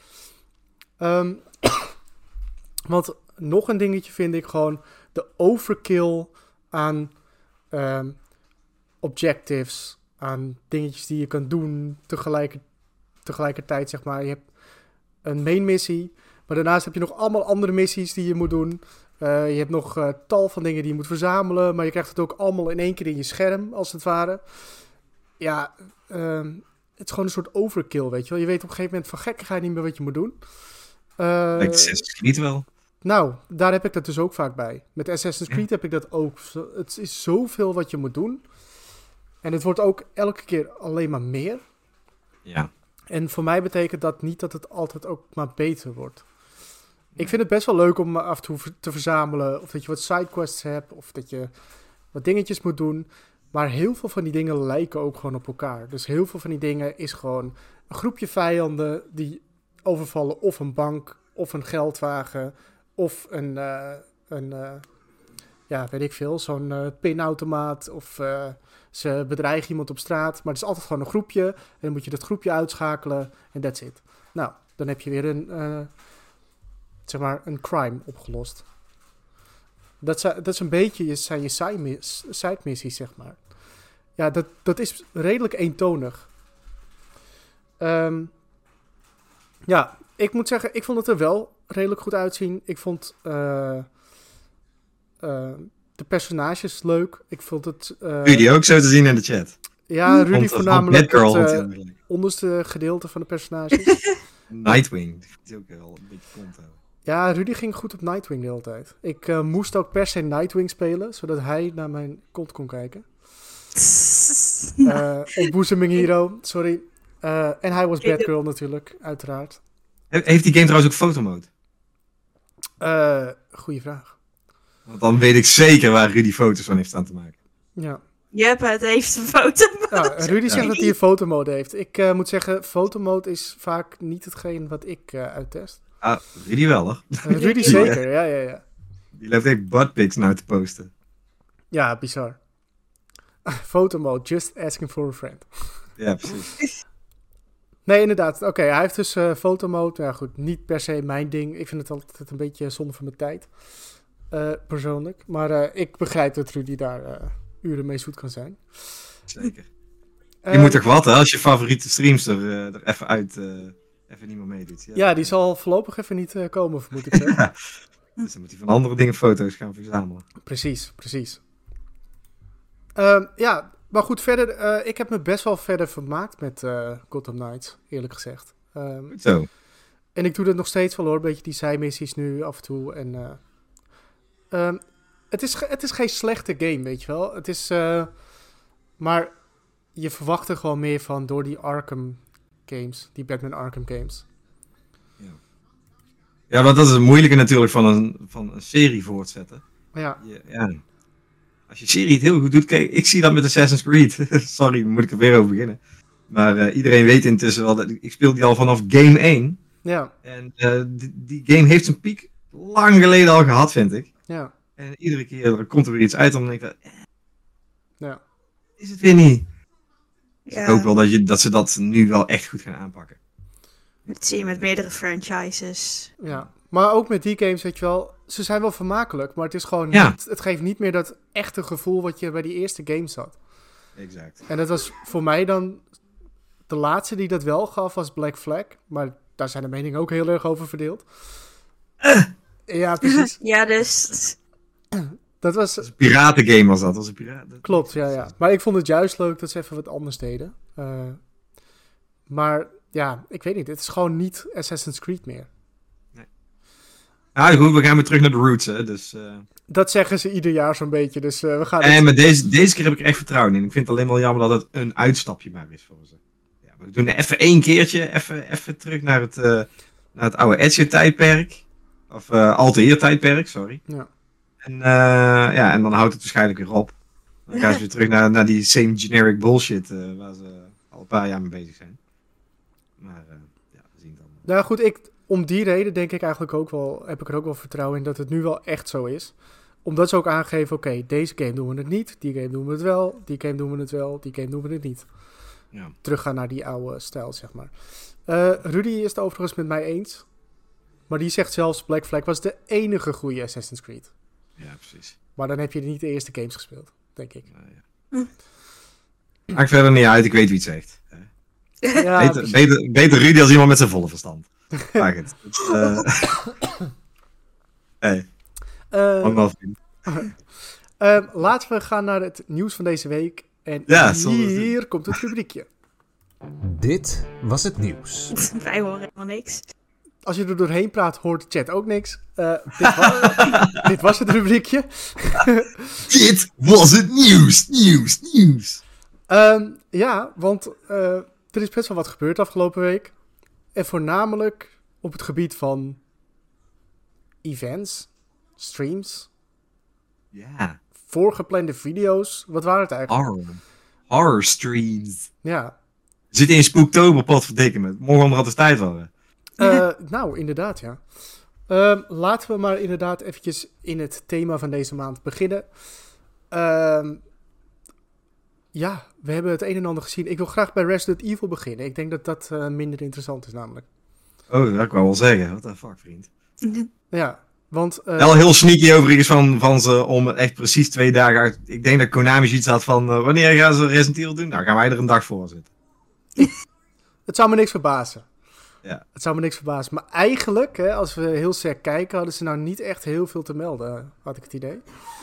Want nog een dingetje vind ik gewoon... de overkill aan tegelijkertijd, zeg maar, je hebt een main missie, maar daarnaast heb je nog allemaal andere missies die je moet doen. Je hebt nog tal van dingen die je moet verzamelen, maar je krijgt het ook allemaal in één keer in je scherm, als het ware. Ja, het is gewoon een soort overkill, weet je wel. Je weet op een gegeven moment van gekkigheid niet meer wat je moet doen. Lijkt Assassin's Creed wel. Nou, daar heb ik dat dus ook vaak bij. Met Assassin's Creed heb ik dat ook. Het is zoveel wat je moet doen. En het wordt ook elke keer alleen maar meer. Ja. En voor mij betekent dat niet dat het altijd ook maar beter wordt. Ik vind het best wel leuk om af en toe te verzamelen. Of dat je wat sidequests hebt. Of dat je wat dingetjes moet doen. Maar heel veel van die dingen lijken ook gewoon op elkaar. Dus heel veel van die dingen is gewoon een groepje vijanden die overvallen of een bank, of een geldwagen, of weet ik veel, zo'n pinautomaat, of ze bedreigen iemand op straat. Maar het is altijd gewoon een groepje, en dan moet je dat groepje uitschakelen, en that's it. Nou, dan heb je weer een crime opgelost. Dat is een beetje zijn je side missies, zeg maar. Ja, dat is redelijk eentonig. Ja, ik moet zeggen, ik vond het er wel redelijk goed uitzien. Ik vond de personages leuk. Ik vond het... Rudy ook zo te zien in de chat. Ja, Rudy voornamelijk het onderste gedeelte van de personages. Nightwing, die is ook wel een beetje kont houden. Ja, Rudy ging goed op Nightwing de hele tijd. Ik moest ook per se Nightwing spelen, zodat hij naar mijn kont kon kijken. Ontboezeming hero, sorry. En hij was Batgirl natuurlijk, uiteraard. Heeft die game trouwens ook fotomode? Goeie vraag. Want dan weet ik zeker waar Rudy foto's van heeft staan te maken. Ja. Yep, het heeft een foto. Rudy zegt dat hij een fotomode heeft. Ik moet zeggen, fotomode is vaak niet hetgeen wat ik uittest. Ah, Rudy wel, hoor. Rudy zeker, ja. Die loopt echt buttpics nou te posten. Ja, bizar. Fotomode, just asking for a friend. Ja, precies. Nee, inderdaad. Oké, hij heeft dus fotomode. Ja, goed, niet per se mijn ding. Ik vind het altijd een beetje zonde van mijn tijd. Persoonlijk. Maar ik begrijp dat Rudy daar uren mee zoet kan zijn. Zeker. Je moet toch wat, hè, als je favoriete streamster er even uit... even niet meer meedoet. Ja, die zal voorlopig even niet komen, vermoed ik. Ja. Dus dan moet hij van andere dingen foto's gaan verzamelen. Precies. Ja, maar goed, verder... ik heb me best wel verder vermaakt met Gotham Knights, eerlijk gezegd. Goed zo. En ik doe dat nog steeds wel, hoor. Een beetje die zijmissies nu af en toe. En, het is geen slechte game, weet je wel. Het is... maar je verwacht er gewoon meer van door die Arkham games. Die Batman Arkham games. Ja, want dat is het moeilijke natuurlijk van een serie voortzetten. Ja. Als je serie het heel goed doet, kijk, ik zie dat met Assassin's Creed. Sorry, moet ik er weer over beginnen. Maar iedereen weet intussen wel dat ik speel die al vanaf game 1. Ja. En die game heeft zijn piek lang geleden al gehad, vind ik. Ja. En iedere keer komt er weer iets uit en dan denk ik, ja. Is het weer niet? Ja. Ik hoop wel dat ze dat nu wel echt goed gaan aanpakken. Dat zie je met meerdere franchises. Ja, maar ook met die games, weet je wel, ze zijn wel vermakelijk, maar het is gewoon niet, het geeft niet meer dat echte gevoel wat je bij die eerste games had. Exact. En dat was voor mij dan, de laatste die dat wel gaf was Black Flag, maar daar zijn de meningen ook heel erg over verdeeld. Ja, precies. Ja, dus... Dat was een piratengame was dat. Was een piraten. Klopt, ja. Maar ik vond het juist leuk dat ze even wat anders deden. Maar ja, ik weet niet. Het is gewoon niet Assassin's Creed meer. Nee. Ja, goed, we gaan weer terug naar de roots, hè. Dus, dat zeggen ze ieder jaar zo'n beetje. Dus we gaan... maar deze keer heb ik er echt vertrouwen in. Ik vind het alleen wel jammer dat het een uitstapje maar is voor ze. Ja, we doen even één keertje. Even terug naar het oude Ezio-tijdperk. Of Altair-tijdperk, sorry. Ja. En dan houdt het waarschijnlijk weer op. Dan gaan ze weer terug naar die same generic bullshit waar ze al een paar jaar mee bezig zijn. Maar we zien het allemaal. Nou goed, om die reden denk ik eigenlijk ook wel, heb ik er ook wel vertrouwen in dat het nu wel echt zo is. Omdat ze ook aangeven, oké, deze game doen we het niet, die game doen we het wel, die game doen we het wel, die game doen we het niet. Ja. Teruggaan naar die oude stijl, zeg maar. Rudy is het overigens met mij eens. Maar die zegt zelfs, Black Flag was de enige goede Assassin's Creed. Ja, precies. Maar dan heb je niet de eerste games gespeeld, denk ik. Maakt verder niet uit, ik weet wie het zegt. Ja, beter Rudy als iemand met zijn volle verstand. Maar goed. Hey, allemaal vriend. Laten we gaan naar het nieuws van deze week. En Ja, hier komt het rubriekje. Dit was het nieuws. Wij horen helemaal niks. Als je er doorheen praat, hoort de chat ook niks. Dit was het rubriekje. Dit was het nieuws. Ja, want er is best wel wat gebeurd afgelopen week. En voornamelijk op het gebied van events, streams, Ja, voorgeplande video's. Wat waren het eigenlijk? horror streams. Ja, We zitten in Spooktober, potverdikke me. Morgen onderhand is tijd worden. nou, inderdaad, ja. Laten we maar inderdaad eventjes in het thema van deze maand beginnen. Ja, we hebben het een en ander gezien. Ik wil graag bij Resident Evil beginnen. Ik denk dat dat minder interessant is namelijk. Oh, dat kan wel zeggen. What the fuck, vriend. Ja, want... Wel heel sneaky overigens van ze om echt precies 2 dagen uit... Ik denk dat Konami zoiets had van... wanneer gaan ze Resident Evil doen? Nou, gaan wij er een dag voor zitten. Het zou me niks verbazen. Ja. Het zou me niks verbazen. Maar eigenlijk, hè, als we heel sec kijken... hadden ze nou niet echt heel veel te melden, had ik het idee.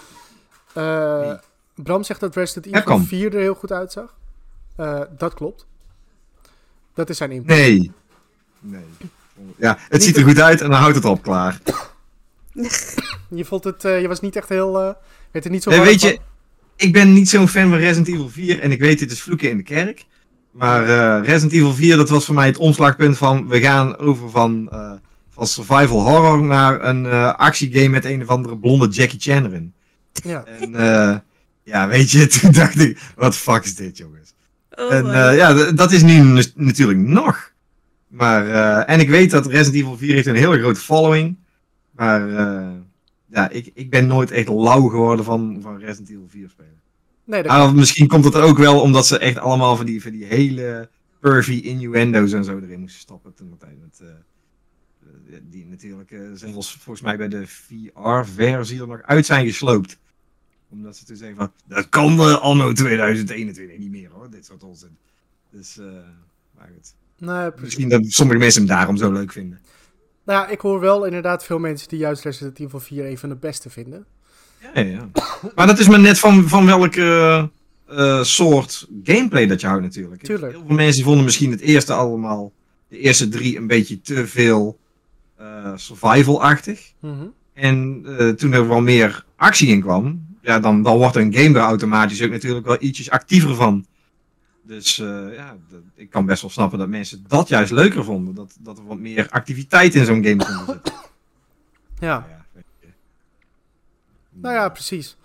Bram zegt dat Resident Evil Capcom. 4 er heel goed uitzag. Dat klopt. Dat is zijn input. Nee. Ja, het ziet er goed uit en dan houdt het op, klaar. Je vond het... je was niet echt heel... werd er niet zo Nee, warm weet je, van? ik ben niet zo'n fan van Resident Evil 4 en ik weet dit is vloeken in de kerk. Maar Resident Evil 4, dat was voor mij het omslagpunt van... We gaan over van survival horror naar een actiegame met een of andere blonde Jackie Chan erin. Ja. En ja, weet je, toen dacht ik, wat de fuck is dit, jongens? Oh, En ja, dat is nu natuurlijk nog. Maar, en ik weet dat Resident Evil 4 heeft een hele grote following. Maar ja, ik ben nooit echt lauw geworden van Resident Evil 4 spelen. Nee, dat Misschien komt het ook wel omdat ze echt allemaal van die hele pervy innuendo's en zo erin moesten stoppen. Toen de tijd met, die natuurlijk zelfs volgens mij bij de VR-versie er nog uit zijn gesloopt. Omdat ze toen zeggen van, dat kan anno 2021 niet meer hoor, dit soort onzin. Dus, maar goed. Nee, precies. Misschien dat sommige mensen hem daarom zo leuk vinden. Nou ja, ik hoor wel inderdaad veel mensen die juist Resident Evil 4 een van de beste vinden. Ja. Maar dat is maar net van welke soort gameplay dat je houdt natuurlijk. Tuurlijk. Heel veel mensen vonden misschien het eerste allemaal, de eerste 3 een beetje te veel survival-achtig. Mhm. En toen er wel meer actie in kwam, ja, dan wordt een game er automatisch ook natuurlijk wel ietsjes actiever van. Dus ja, ik kan best wel snappen dat mensen dat juist leuker vonden. Dat er wat meer activiteit in zo'n game kon zitten. Ja. Ja, weet je. Nou ja, precies.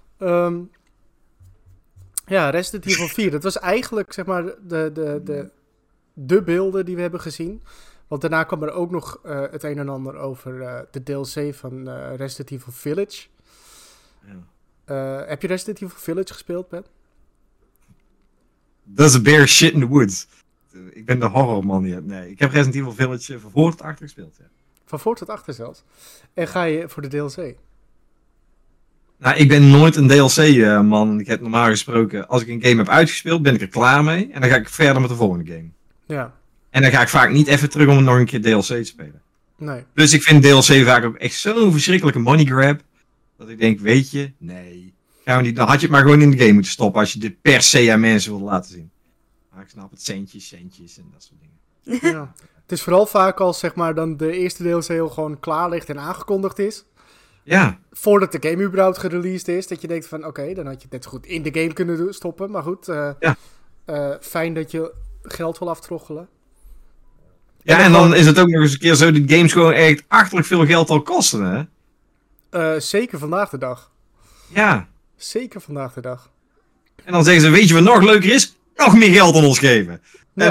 Ja, Resident Evil 4. Dat was eigenlijk, zeg maar, de beelden die we hebben gezien. Want daarna kwam er ook nog het een en ander over de DLC van Resident Evil Village. Ja. Heb je Resident Evil Village gespeeld, Ben? Does a bear shit in the woods? Ik ben de horrorman hier. Nee, ik heb Resident Evil Village van voor tot achter gespeeld. Ja. Van voor tot achter zelfs. En ga je voor de DLC? Nou, ik ben nooit een DLC-man. Ik heb normaal gesproken, als ik een game heb uitgespeeld, ben ik er klaar mee. En dan ga ik verder met de volgende game. Ja. En dan ga ik vaak niet even terug om nog een keer DLC te spelen. Nee. Dus ik vind DLC vaak ook echt zo'n verschrikkelijke money grab. Dat ik denk, weet je, nee. Gaan we niet, dan had je het maar gewoon in de game moeten stoppen als je dit per se aan mensen wilde laten zien. Maar ik snap het, centjes en dat soort dingen. Ja. Het is vooral vaak als, zeg maar, dan de eerste DLC heel gewoon klaar ligt en aangekondigd is. Ja, Voordat de game überhaupt gereleased is. Dat je denkt van, oké, dan had je het net zo goed in de game kunnen stoppen. Maar goed, fijn dat je geld wil aftroggelen. ja en dan is het ook nog eens een keer zo dat games gewoon echt achterlijk veel geld al kosten, hè? Zeker vandaag de dag. Ja. Zeker vandaag de dag. En dan zeggen ze, weet je wat nog leuker is? Nog meer geld aan ons geven. Ja.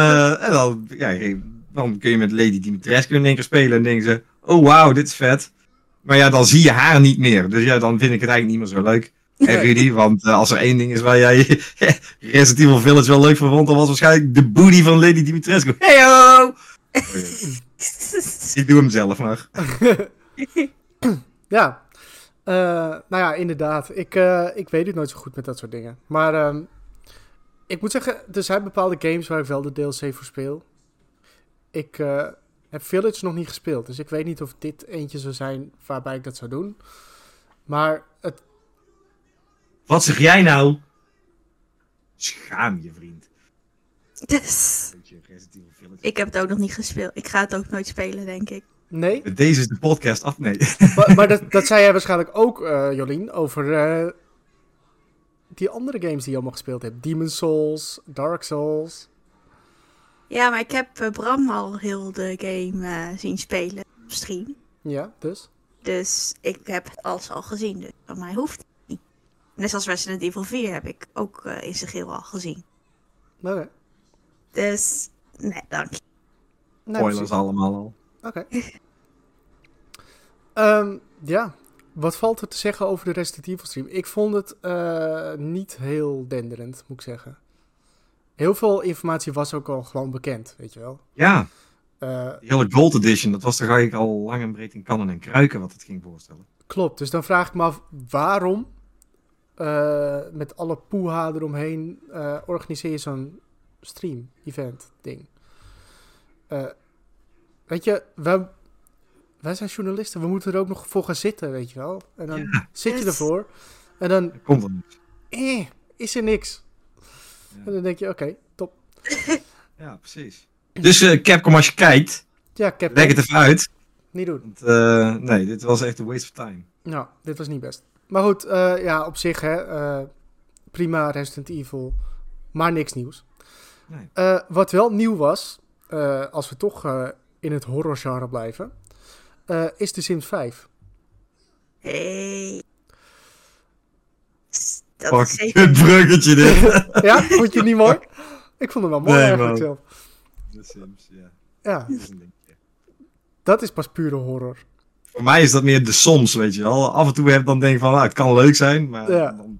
Dan kun je met Lady Dimitrescu in één keer spelen en denken ze, oh wauw, dit is vet. Maar ja, dan zie je haar niet meer. Dus ja, dan vind ik het eigenlijk niet meer zo leuk. En Rudy, want als er één ding is waar jij Resident Evil Village wel leuk voor vond, dan was waarschijnlijk de booty van Lady Dimitrescu. Heyo! Ik doe hem zelf maar. Ja. Nou ja, inderdaad. Ik weet het nooit zo goed met dat soort dingen. Maar Ik moet zeggen, er zijn bepaalde games waar ik wel de DLC voor speel. Ik heb Village nog niet gespeeld, dus ik weet niet of dit eentje zou zijn waarbij ik dat zou doen. Maar het... Wat zeg jij nou? Schaam je, vriend. Dus, Beetje Resident Evil Village. ik heb het ook nog niet gespeeld. Ik ga het ook nooit spelen, denk ik. Nee, Deze is de podcast af. Nee. maar dat zei jij waarschijnlijk ook, Jolien, over die andere games die je allemaal gespeeld hebt. Demon's Souls, Dark Souls. Ja, maar ik heb Bram al heel de game zien spelen op stream. Ja, dus? Dus ik heb het alles al gezien. Dus van mij hoeft het niet. Net zoals Resident Evil 4 heb ik ook in zijn geheel al gezien. Oké. Dus, nee, dank je. Nee, Spoilers precies. allemaal al. Oké. Ja, wat valt er te zeggen over de Resident Evil stream? Ik vond het niet heel denderend, moet ik zeggen. Heel veel informatie was ook al gewoon bekend, weet je wel. Ja, Eh, die hele Gold Edition, dat was toch eigenlijk al lang en breed in kannen en kruiken wat het ging voorstellen. klopt, dus dan vraag ik me af waarom met alle poeha eromheen organiseer je zo'n stream-event ding. Weet je, wij zijn journalisten, we moeten er ook nog voor gaan zitten, weet je wel. En dan Ja. zit je Yes. ervoor en dan Dat komt er niet. is er niks. Ja. En dan denk je, oké, top. Ja, precies. Dus Capcom, als je kijkt, Ja, Capcom, leg het even uit. niet doen. Want, nee, dit was echt een waste of time. Nou, dit was niet best. Maar goed, ja, op zich, hè, prima Resident Evil, maar niks nieuws. Nee. Wat wel nieuw was, als we toch in het horrorgenre blijven, is The Sims 5. Hey. Dat Fuck, is zeker... een bruggetje dit. Ja, vond je het niet mooi? Ik vond hem wel mooi Nee, eigenlijk man. zelf. The Sims, ja. Ja, Dat is een dingetje. dat is pas pure horror. Voor mij is dat meer de soms, weet je wel. Af en toe heb dan denk ik van, het kan leuk zijn, maar Ja. dan...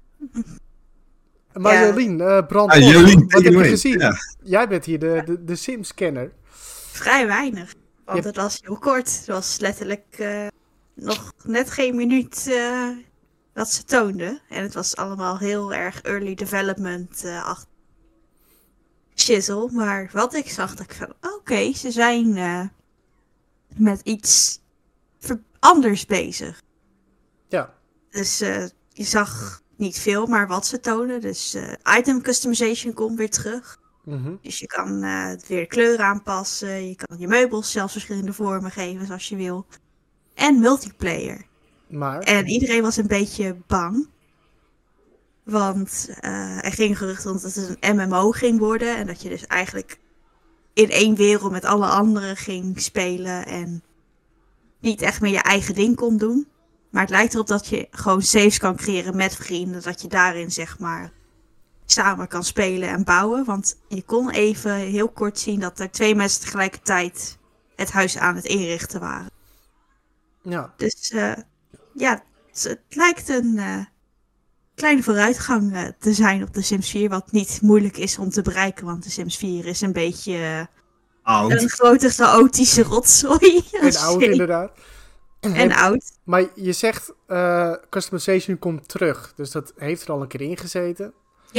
Maar Ja. Jolien, brand Ah, los. Jolien, Wat heb take it je away. gezien? Ja. Jij bent hier de Sims-kenner. Vrij weinig. Want Ja. het was heel kort. Het was letterlijk nog net geen minuut dat ze toonden. En het was allemaal heel erg early development achter shizzle. Maar wat ik zag, dat ik van oké, ze zijn met iets anders bezig. Ja, Dus je zag niet veel, maar wat ze tonen. Dus item customization komt weer terug. mhm. Dus je kan weer de kleur aanpassen. Je kan je meubels zelfs verschillende vormen geven zoals je wil. En multiplayer. Maar, En iedereen was een beetje bang. Want er ging gerucht rond dat het een MMO ging worden. En dat je dus eigenlijk in één wereld met alle anderen ging spelen. En niet echt meer je eigen ding kon doen. Maar het lijkt erop dat je gewoon saves kan creëren met vrienden. Dat je daarin zeg maar samen kan spelen en bouwen. Want je kon even heel kort zien dat er 2 mensen tegelijkertijd het huis aan het inrichten waren. ja, Dus ja, het lijkt een kleine vooruitgang te zijn op de Sims 4. Wat niet moeilijk is om te bereiken. Want de Sims 4 is een beetje een Oud. grote chaotische rotzooi. en oud inderdaad. En oud. Maar je zegt customization komt terug. Dus dat heeft er al een keer in gezeten. Ja.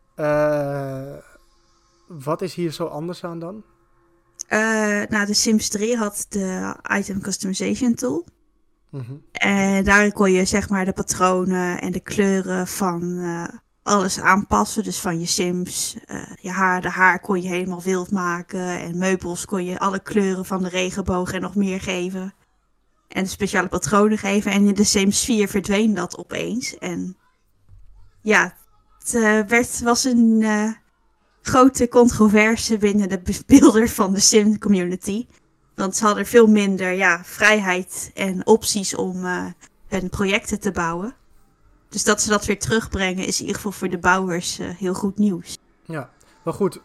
Wat is hier zo anders aan dan? Nou, de Sims 3 had de item customization tool. Mhm. En daarin kon je zeg maar de patronen en de kleuren van alles aanpassen. Dus van je Sims, je haar, de haar kon je helemaal wild maken. En meubels kon je alle kleuren van de regenboog en nog meer geven. En speciale patronen geven. En in de Sims 4 verdween dat opeens. En ja, het was een grote controverse binnen de beelder van de Sim community. Want ze hadden veel minder vrijheid en opties om hun projecten te bouwen. Dus dat ze dat weer terugbrengen is in ieder geval voor de bouwers heel goed nieuws. Ja, maar goed.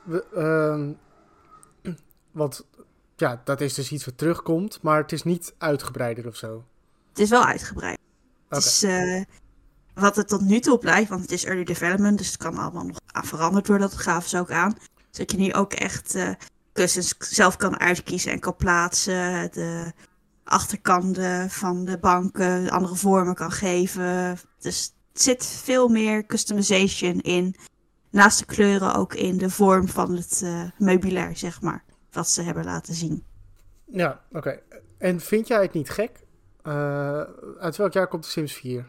Want ja, dat is dus iets wat terugkomt. Maar het is niet uitgebreider of zo. Het is wel uitgebreid. Oké. Het is wat het tot nu toe blijft, want het is early development. Dus het kan allemaal nog veranderd worden. Dat gaven ze ook aan. Zodat je nu ook echt kussens zelf kan uitkiezen en kan plaatsen. De achterkanten van de banken andere vormen kan geven. Dus het zit veel meer customization in naast de kleuren ook in de vorm van het meubilair, zeg maar. Wat ze hebben laten zien. Ja, oké. En vind jij het niet gek? Uit welk jaar komt de Sims 4?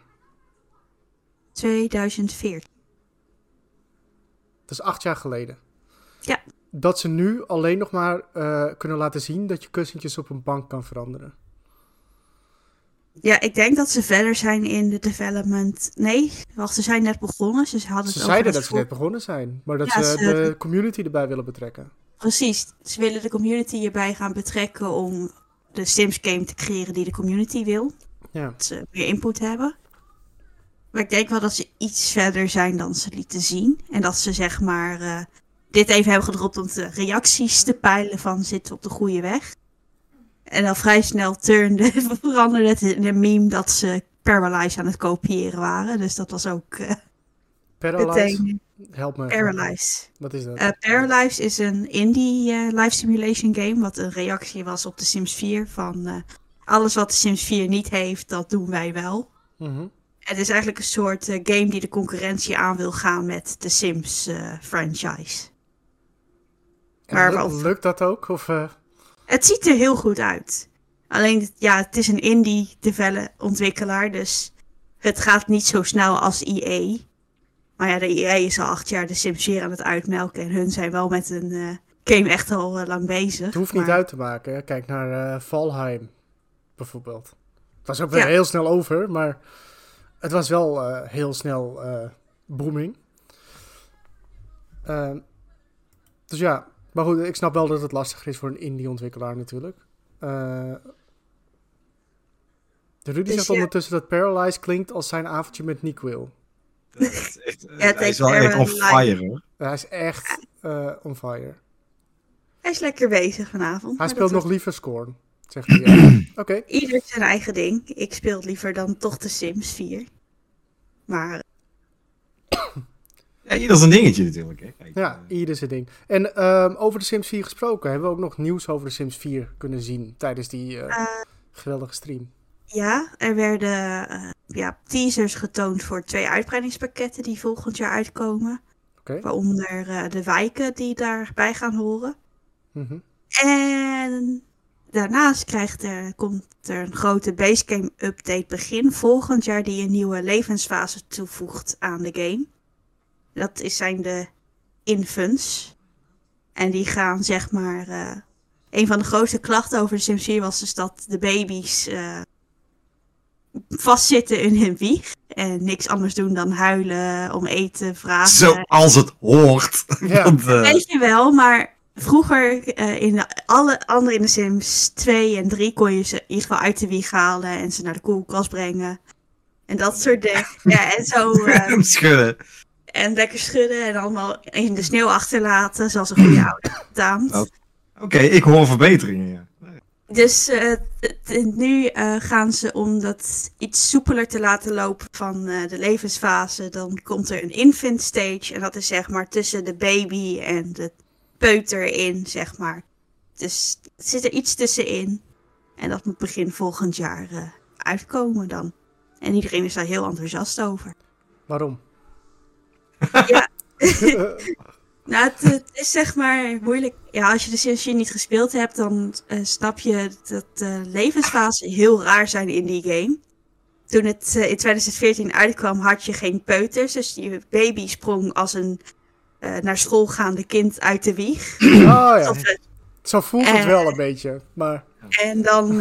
2014. Dat is 8 jaar geleden. Ja. Dat ze nu alleen nog maar kunnen laten zien dat je kussentjes op een bank kan veranderen. Ja, ik denk dat ze verder zijn in de development. Nee, wacht, ze zijn net begonnen. Ze zeiden dat ze net begonnen zijn, maar dat ze de community erbij willen betrekken. Precies, ze willen de community erbij gaan betrekken om de Sims game te creëren die de community wil. Ja. Dat ze meer input hebben. Maar ik denk wel dat ze iets verder zijn dan ze lieten zien. En dat ze zeg maar dit even hebben gedropt om de reacties te peilen van zitten we op de goede weg. En dan vrij snel veranderde het in een meme dat ze Paralyze aan het kopiëren waren. Dus dat was ook Paralyze? Help me. Paralyze. Wat is dat? Paralyze is een indie life simulation game. Wat een reactie was op de Sims 4. Van alles wat de Sims 4 niet heeft, dat doen wij wel. Mhm. Het is eigenlijk een soort game die de concurrentie aan wil gaan met de Sims franchise. En lukt dat ook? Of, Het ziet er heel goed uit. Alleen, ja, het is een indie ontwikkelaar, dus het gaat niet zo snel als EA. Maar ja, de EA is al 8 jaar de Sims 4 aan het uitmelken en hun zijn wel met een game echt al lang bezig. Het hoeft niet uit te maken. Hè? Kijk naar Valheim, bijvoorbeeld. Het was ook weer heel snel over, maar het was wel heel snel booming. Dus ja, maar goed, ik snap wel dat het lastiger is voor een indie-ontwikkelaar natuurlijk. De Rudy zegt ondertussen dat Paralyze klinkt als zijn avondje met Nick-Will. Ja, dat is echt, hij is wel echt on fire, hoor. Hij is echt on fire. Hij is lekker bezig vanavond. Hij speelt nog liever Scorn, zegt hij. Ja. Oké. Ieder zijn eigen ding. Ik speel liever dan toch de Sims 4. Maar Ja, ieder zijn dingetje natuurlijk. Hè. Kijk, Ja, ieder zijn ding. En over de Sims 4 gesproken, hebben we ook nog nieuws over de Sims 4 kunnen zien tijdens die geweldige stream. ja, er werden teasers getoond voor 2 uitbreidingspakketten die volgend jaar uitkomen. Oké. Waaronder de wijken die daarbij gaan horen. Mhm. En daarnaast komt er een grote basegame update begin volgend jaar die een nieuwe levensfase toevoegt aan de game. Dat zijn de infants. En die gaan zeg maar... een van de grootste klachten over de Sims 4 was dus dat de baby's vastzitten in hun wieg. En niks anders doen dan huilen, om eten vragen. Zoals het hoort. Ja. Want, Weet je wel, maar vroeger alle andere in de Sims 2 en 3 kon je ze in ieder geval uit de wieg halen en ze naar de koelkast brengen. En dat soort dingen. Ja, en zo... schudden. En lekker schudden en allemaal in de sneeuw achterlaten, zoals een goede ouder betaamt. Oké, ik hoor verbeteringen, ja. Dus nu gaan ze, om dat iets soepeler te laten lopen van de levensfase, dan komt er een infant stage. En dat is zeg maar tussen de baby en de peuter in, zeg maar. Dus er zit er iets tussenin. En dat moet begin volgend jaar uitkomen dan. En iedereen is daar heel enthousiast over. Waarom? Ja. Nou, het is zeg maar moeilijk. Ja, als je de Sims 4 niet gespeeld hebt, dan snap je dat de levensfasen heel raar zijn in die game. Toen het in 2014 uitkwam, had je geen peuters. Dus je baby sprong als een naar school gaande kind uit de wieg. Oh ja, zo voelt het wel een beetje. Maar... En dan,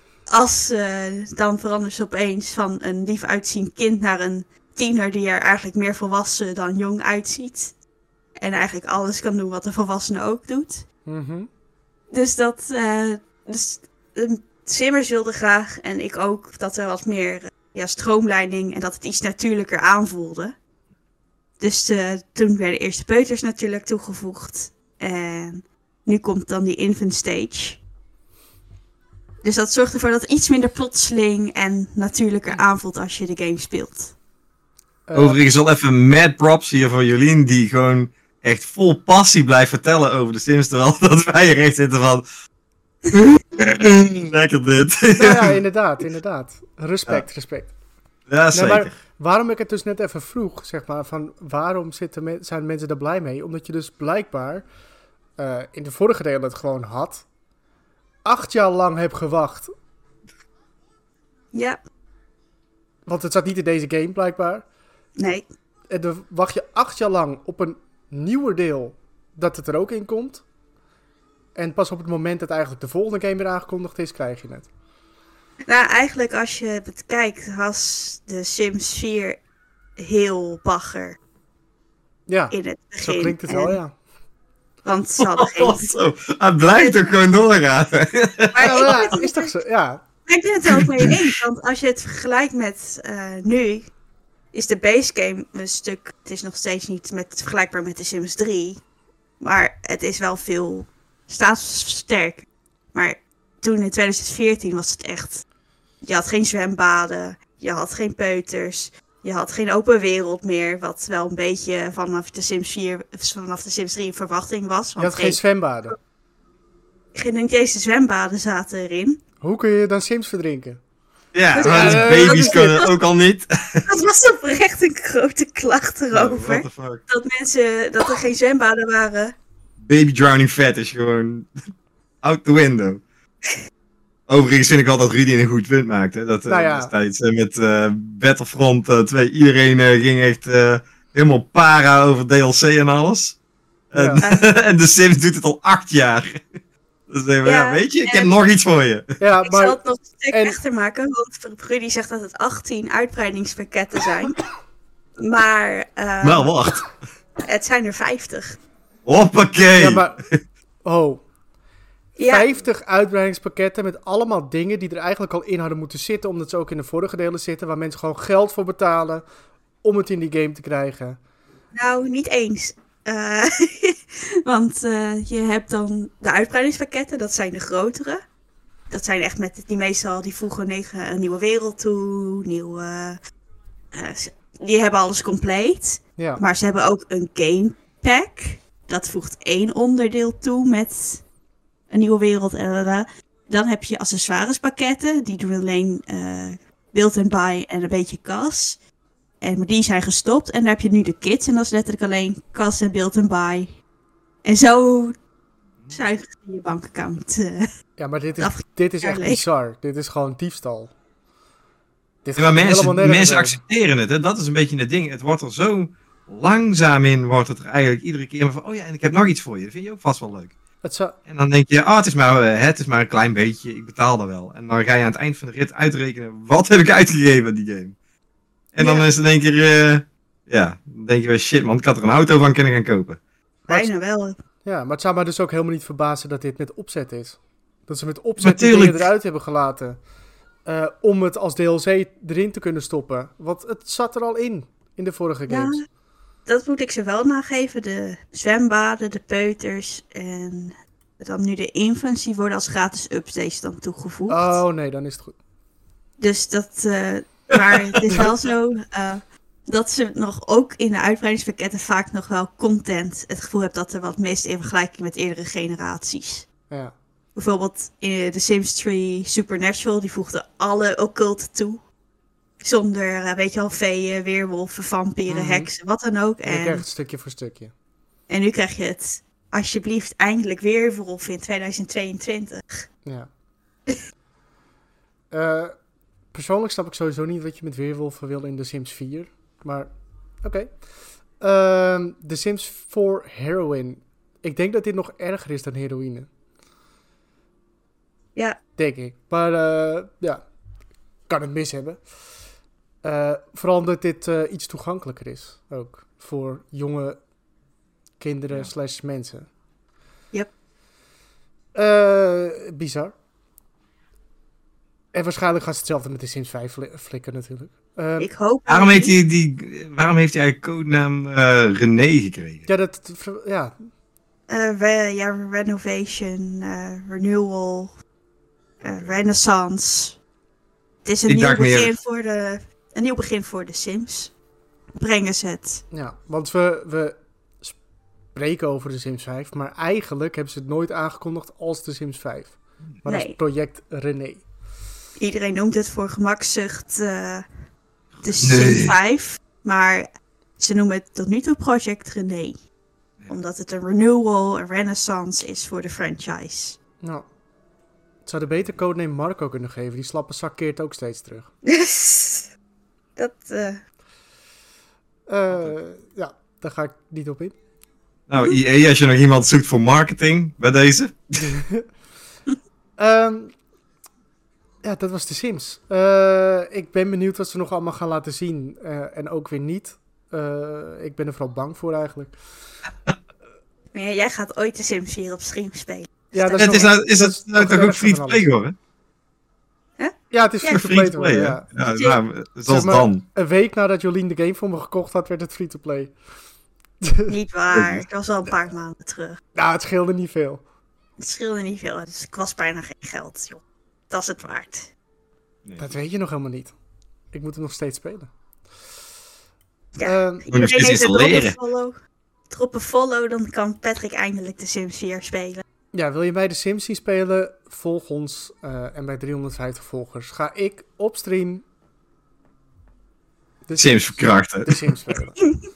dan verandert ze opeens van een lief uitziend kind naar een tiener die er eigenlijk meer volwassen dan jong uitziet. En eigenlijk alles kan doen wat een volwassene ook doet. Mm-hmm. Dus dat... Dus de Simmers wilden graag, en ik ook, dat er wat meer stroomleiding en dat het iets natuurlijker aanvoelde. Dus toen werden eerst de peuters natuurlijk toegevoegd. En nu komt dan die infant stage. Dus dat zorgt ervoor dat het iets minder plotseling en natuurlijker aanvoelt als je de game speelt. Overigens al even mad props hier voor Jolien, die gewoon echt vol passie blijft vertellen over de Sims, terwijl dat wij hier echt zitten van... Lekker dit. Ja, inderdaad. Respect. Ja, zeker. Nee, Waarom ik het dus net even vroeg, zeg maar, van waarom zijn mensen er blij mee? Omdat je dus blijkbaar in de vorige deel het gewoon had. 8 jaar lang heb gewacht. Ja, Want het zat niet in deze game, blijkbaar. nee. En dan wacht je 8 jaar lang op een nieuwer deel dat het er ook in komt. En pas op het moment dat eigenlijk de volgende game weer aangekondigd is, krijg je het. Nou, eigenlijk als je het kijkt, was de Sims 4 heel bagger Ja, in het begin. zo klinkt het wel, ja. Want ze hadden geen... Zo, het blijft ook gewoon doorgaan. Ja, het is toch zo, ja. Maar ik ben het er ook mee eens, want als je het vergelijkt met nu, is de base game een stuk... Het is nog steeds niet vergelijkbaar met de Sims 3, maar het is wel veel staatssterk. Maar toen in 2014 was het echt... Je had geen zwembaden, je had geen peuters, je had geen open wereld meer, wat wel een beetje vanaf de Sims 3 een verwachting was. Je had geen zwembaden. Niet eens de zwembaden zaten erin. Hoe kun je dan Sims verdrinken? Ja, Dat maar is- de baby's kunnen ook al niet. Dat was oprecht een grote klacht erover. What the fuck. Dat er geen zwembaden waren. Baby drowning fetish gewoon out the window. Overigens vind ik wel dat Rudy een goed punt maakte. Dat Nou ja. destijds met Battlefront 2 iedereen ging echt helemaal para over DLC en alles. En, Ja. en de Sims doet het al 8 jaar. Dus denk ik, Ja, weet je, ik en- heb nog iets voor je. Ja, Ik zal maar het nog een stuk en- echter maken, want Rudy zegt dat het 18 uitbreidingspakketten zijn. Maar Wel wacht. het zijn er 50. Hoppakee. ja, maar oh, Ja, 50 uitbreidingspakketten met allemaal dingen die er eigenlijk al in hadden moeten zitten, omdat ze ook in de vorige delen zitten, waar mensen gewoon geld voor betalen om het in die game te krijgen. nou niet eens. Want je hebt dan de uitbreidingspakketten, dat zijn de grotere. Dat zijn echt die meestal, die voegen een nieuwe wereld toe, die hebben alles compleet. Ja, Maar ze hebben ook een game pack. Dat voegt 1 onderdeel toe met een nieuwe wereld. Dan heb je accessoirespakketten. Die doen alleen build and buy en een beetje kas. Maar die zijn gestopt. En dan heb je nu de kits. En dat is letterlijk alleen kas en build and buy. En zo zuigt je bankaccount. ja, maar dit is echt leeg. bizar. Dit is gewoon diefstal. Dit Ja, maar gaat helemaal nergens mensen over. accepteren het. Hè? Dat is een beetje het ding. Het wordt er zo langzaam in, wordt het er eigenlijk iedere keer van, oh ja, en ik heb nog iets voor je. Dat vind je ook vast wel leuk. Het zou, En dan denk je, het is maar een klein beetje, ik betaal er wel. En dan ga je aan het eind van de rit uitrekenen, wat heb ik uitgegeven aan die game? En dan Ja. is het in één keer, dan denk je wel, shit man, ik had er een auto van kunnen gaan kopen. Bijna wel. ja, maar het zou mij dus ook helemaal niet verbazen dat dit met opzet is. Dat ze met opzet die Natuurlijk. dingen eruit hebben gelaten. Om het als DLC erin te kunnen stoppen. Want het zat er al in de vorige games. Ja, dat moet ik ze wel nageven. De zwembaden, de peuters en dan nu de infants, die worden als gratis updates dan toegevoegd. Oh nee, dan is het goed. Dus dat, maar het is wel zo dat ze nog ook in de uitbreidingspakketten vaak nog wel content het gevoel hebt dat er wat mist in vergelijking met eerdere generaties. Ja. Bijvoorbeeld in de Sims 3 Supernatural, die voegde alle occulten toe. Zonder, weet je wel, feeën, weerwolven, vampieren, Mhm. heksen, wat dan ook. En je krijgt het stukje voor stukje. En nu krijg je het, alsjeblieft, eindelijk weerwolf in 2022. Ja. Persoonlijk snap ik sowieso niet wat je met weerwolven wil in de Sims 4. Maar, oké. De Sims 4 Heroine. Ik denk dat dit nog erger is dan heroïne. Ja, Denk ik. Maar, ja. Kan het mis hebben. Vooral omdat dit iets toegankelijker is. Ook. Voor jonge kinderen / mensen. Yep. Bizar. En waarschijnlijk gaat ze hetzelfde met de Sims 5 flikken natuurlijk. ik hoop... Waarom heeft hij eigenlijk codenaam René gekregen? Ja, dat Renovation, Renewal, Renaissance. Het is een Ik nieuw dacht meer- begin voor de Sims. Brengen ze het. ja, want we spreken over de Sims 5, maar eigenlijk hebben ze het nooit aangekondigd als de Sims 5. Maar als Nee. project René. Iedereen noemt het voor gemakzucht de The Sims 5. Maar ze noemen het tot nu toe Project René. Omdat het een renewal, een renaissance is voor de franchise. Nou, het zou de beter codename Marco kunnen geven. Die slappe zak keert ook steeds terug. Dat, Ja, daar ga ik niet op in. Nou, EA, als je nog iemand zoekt voor marketing bij deze. Ja, dat was de Sims. Ik ben benieuwd wat ze nog allemaal gaan laten zien. En ook weer niet. Ik ben er vooral bang voor eigenlijk. maar ja, jij gaat ooit de Sims 4 op stream spelen. Ja, dat Het is nog- is het nou nog toch ook erger free-to-play van alles. geworden? Ja, het is Ja, free-to-play te worden, Free-to-play, ja. ja. Nou, zoals Zeg maar, dan. Een week nadat Jolien de game voor me gekocht had, werd het free-to-play. Niet waar, het was al een paar maanden terug. Nou, het scheelde niet veel. Het scheelde niet veel, dus ik was bijna geen geld, joh. Dat is het waard. Nee. Dat weet je nog helemaal niet. Ik moet hem nog steeds spelen. Ja, nog iedereen steeds heeft een installeren. drop een follow, dan kan Patrick eindelijk de Sims 4 spelen. Ja, wil je bij de Sims zien spelen? Volg ons. En bij 350 volgers ga ik op stream de Sims verkrachten. De Sims spelen.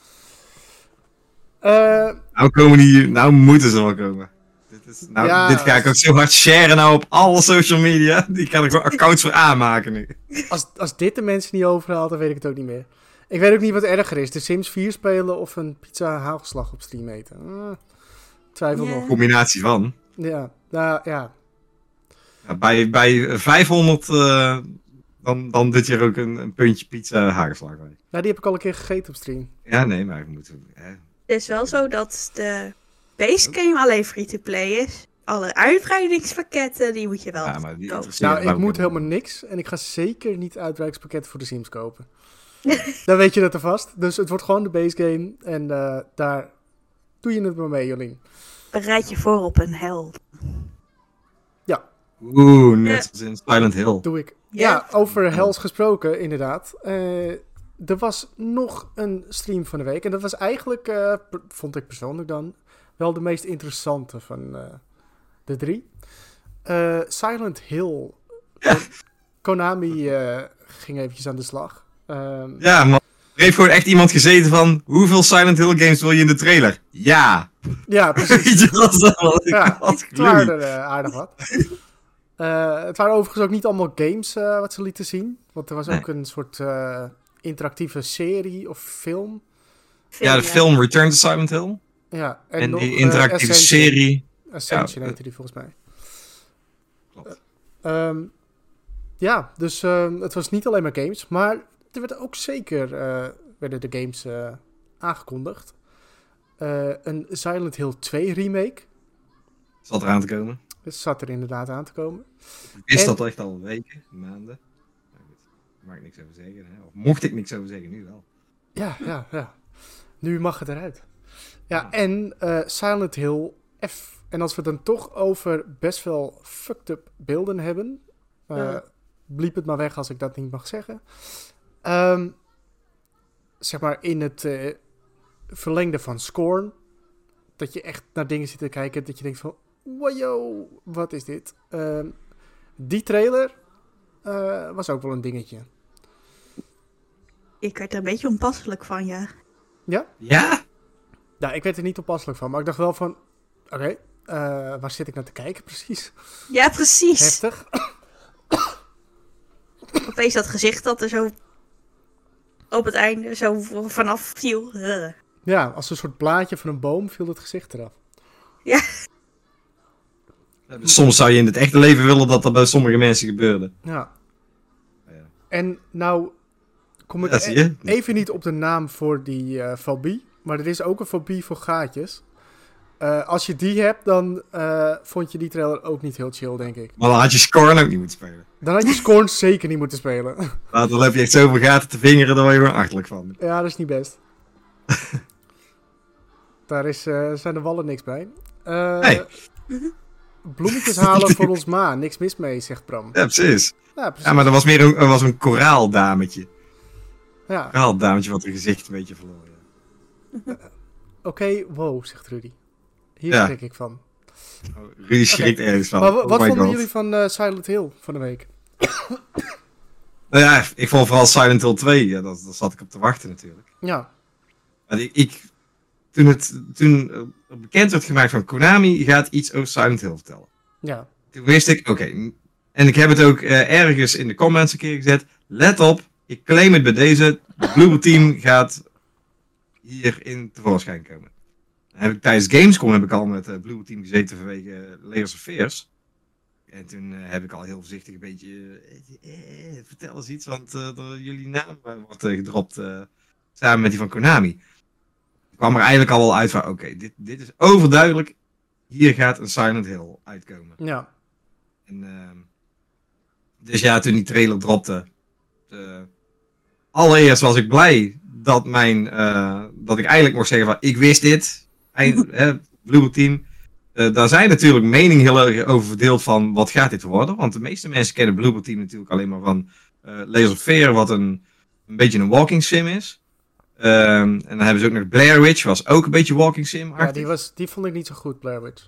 Nou moeten ze wel komen. Ja. Dit ga ik ook zo hard sharen nou op alle social media. Die kan ik gewoon accounts voor aanmaken nu. Als dit de mensen niet overhaalt, dan weet ik het ook niet meer. Ik weet ook niet wat erger is. De Sims 4 spelen of een pizza hagelslag op stream eten. Twijfel Ja. nog. Combinatie van. Ja, nou ja. Ja, bij 500 dan dit jaar ook een puntje pizza hagelslag. Nou, die heb ik al een keer gegeten op stream. Ja, nee, maar ik moet... Het is wel zo dat de base game alleen free-to-play is. Alle uitbreidingspakketten, die moet je wel Ja, maar die kopen. interesseert Nou, me ik ook moet helemaal helemaal niks. En ik ga zeker niet uitbreidingspakketten voor de Sims kopen. Dan weet je dat er vast. Dus het wordt gewoon de base game. En daar doe je het maar mee, Jolien. Bereid je voor op een hel. Ja, Oeh, net zoals in Silent Hill. doe ik. Ja. Ja, over Hells gesproken, inderdaad. Er was nog een stream van de week. En dat was eigenlijk, vond ik persoonlijk dan, wel de meest interessante van de drie. Silent Hill. Ja. Konami ging eventjes aan de slag. Ja, man. Er heeft gewoon echt iemand gezeten van... Hoeveel Silent Hill games wil je in de trailer? Ja! Ja, precies. Weet je, dat is wel Ja, wat het waren gloei. er aardig wat. Het waren overigens ook niet allemaal games wat ze lieten zien. Want er was ook een soort interactieve serie of film. Ja, de film Return to Silent Hill. Ja, En nog, die interactieve Ascension. serie. Ascension Ja, heette die volgens mij. Klopt. Ja, dus het was niet alleen maar games. Maar er werd ook zeker werden de games aangekondigd. Een Silent Hill 2 remake. Zat eraan te komen. Dat zat er inderdaad aan te komen. Ik wist En- dat echt al weken, maanden. Maar goed, daar mag ik niks over zeggen. Hè? Of mocht ik niks over zeggen, nu wel. Ja. Nu mag het eruit. Ja, en Silent Hill F. En als we het dan toch over best wel fucked up beelden hebben. Bliep het maar weg als ik dat niet mag zeggen. Zeg maar in het verlengde van Scorn. Dat je echt naar dingen zit te kijken. Dat je denkt van, wow, wat is dit? Die trailer was ook wel een dingetje. Ik werd er een beetje onpasselijk van, ja. Ja? Ja? Ja, ik werd er niet toepasselijk van. Maar ik dacht wel van, oké, waar zit ik naar te kijken precies? Ja, precies. Heftig. Opeens dat gezicht dat er zo op het einde zo vanaf viel. Ja, als een soort blaadje van een boom viel het gezicht eraf. Ja, Soms zou je in het echte leven willen dat dat bij sommige mensen gebeurde. Ja. Ja. En nou kom ik Ja, zie je? even niet op de naam voor die fobie. Maar er is ook een fobie voor gaatjes. Als je die hebt, dan vond je die trailer ook niet heel chill, denk ik. Maar dan had je Scorn ook niet moeten spelen. Dan had je Scorn zeker niet moeten spelen. Nou, dan heb je echt zoveel gaten te vingeren, daar word je gewoon achterlijk van. Ja, dat is niet best. Daar zijn de wallen niks bij. Nee. Bloemetjes halen voor ons ma. Niks mis mee, zegt Bram. Ja, precies. Ja, precies. Ja, maar er was meer een koraaldametje. Ja. Koraaldametje wat haar gezicht een beetje verloren. Oké, wow, zegt Rudy. Hier Ja. schrik ik van. Oh, Rudy schrikt ergens van. Maar Oh wat my vonden God. jullie van Silent Hill van de week? Nou ja, ik vond vooral Silent Hill 2, ja, daar zat ik op te wachten natuurlijk. Ja, Want toen bekend werd gemaakt van Konami gaat iets over Silent Hill vertellen. ja. Toen wist ik, oké. En ik heb het ook ergens in de comments een keer gezet. Let op, ik claim het bij deze. Bloober Team gaat hierin tevoorschijn komen. Tijdens Gamescom heb ik al met Bloober Team gezeten vanwege Layers of Fears. En toen heb ik al heel voorzichtig een beetje... vertel eens iets, want jullie naam wordt gedropt samen met die van Konami. Ik kwam er eigenlijk al wel uit van, oké, dit is overduidelijk. Hier gaat een Silent Hill uitkomen. Ja. En, dus ja, toen die trailer dropte. Allereerst was ik blij dat dat ik eigenlijk mocht zeggen van, ik wist dit. Bloober Team. Daar zijn natuurlijk meningen heel erg over verdeeld van wat gaat dit worden. Want de meeste mensen kennen Bloober Team natuurlijk alleen maar van Layers of Fear, wat een beetje een walking sim is. En dan hebben ze ook nog Blair Witch, was ook een beetje walking sim. Ja, die vond ik niet zo goed, Blair Witch.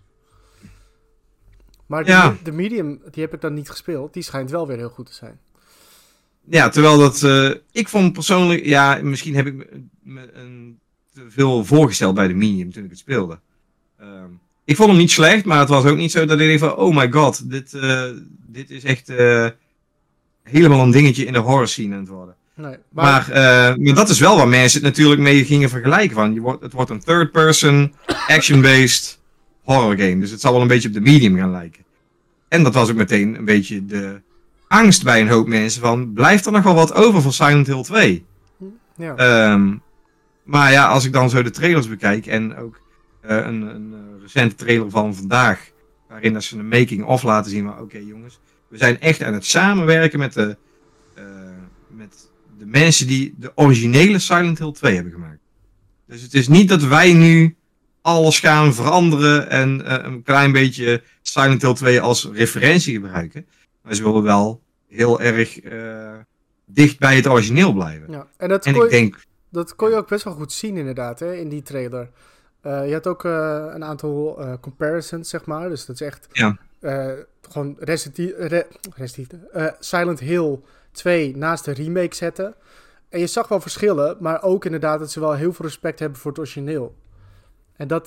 Maar de Medium, die heb ik dan niet gespeeld. Die schijnt wel weer heel goed te zijn. Ja, terwijl ik vond persoonlijk... Ja, misschien heb ik me te veel voorgesteld bij de Medium toen ik het speelde. Ik vond hem niet slecht, maar het was ook niet zo dat ik dacht van... Oh my god, dit is echt helemaal een dingetje in de horror scene aan het worden. Nee, maar dat is wel waar mensen het natuurlijk mee gingen vergelijken. Het wordt een third-person, action-based horror game. Dus het zal wel een beetje op de Medium gaan lijken. En dat was ook meteen een beetje de angst bij een hoop mensen van... Blijft er nog wel wat over van Silent Hill 2? Ja. Maar ja, als ik dan zo de trailers bekijk... En ook een recente trailer van vandaag... Waarin dat ze een making-of laten zien. Maar oké, jongens, we zijn echt aan het samenwerken met de mensen die de originele Silent Hill 2 hebben gemaakt. Dus het is niet dat wij nu alles gaan veranderen en een klein beetje Silent Hill 2 als referentie gebruiken. Maar ze willen wel heel erg dicht bij het origineel blijven. Ja. Dat kon je ook best wel goed zien inderdaad, hè, in die trailer. Je had ook een aantal comparisons, zeg maar. Dus dat is echt gewoon Silent Hill 2 naast de remake zetten. En je zag wel verschillen, maar ook inderdaad dat ze wel heel veel respect hebben voor het origineel. En dat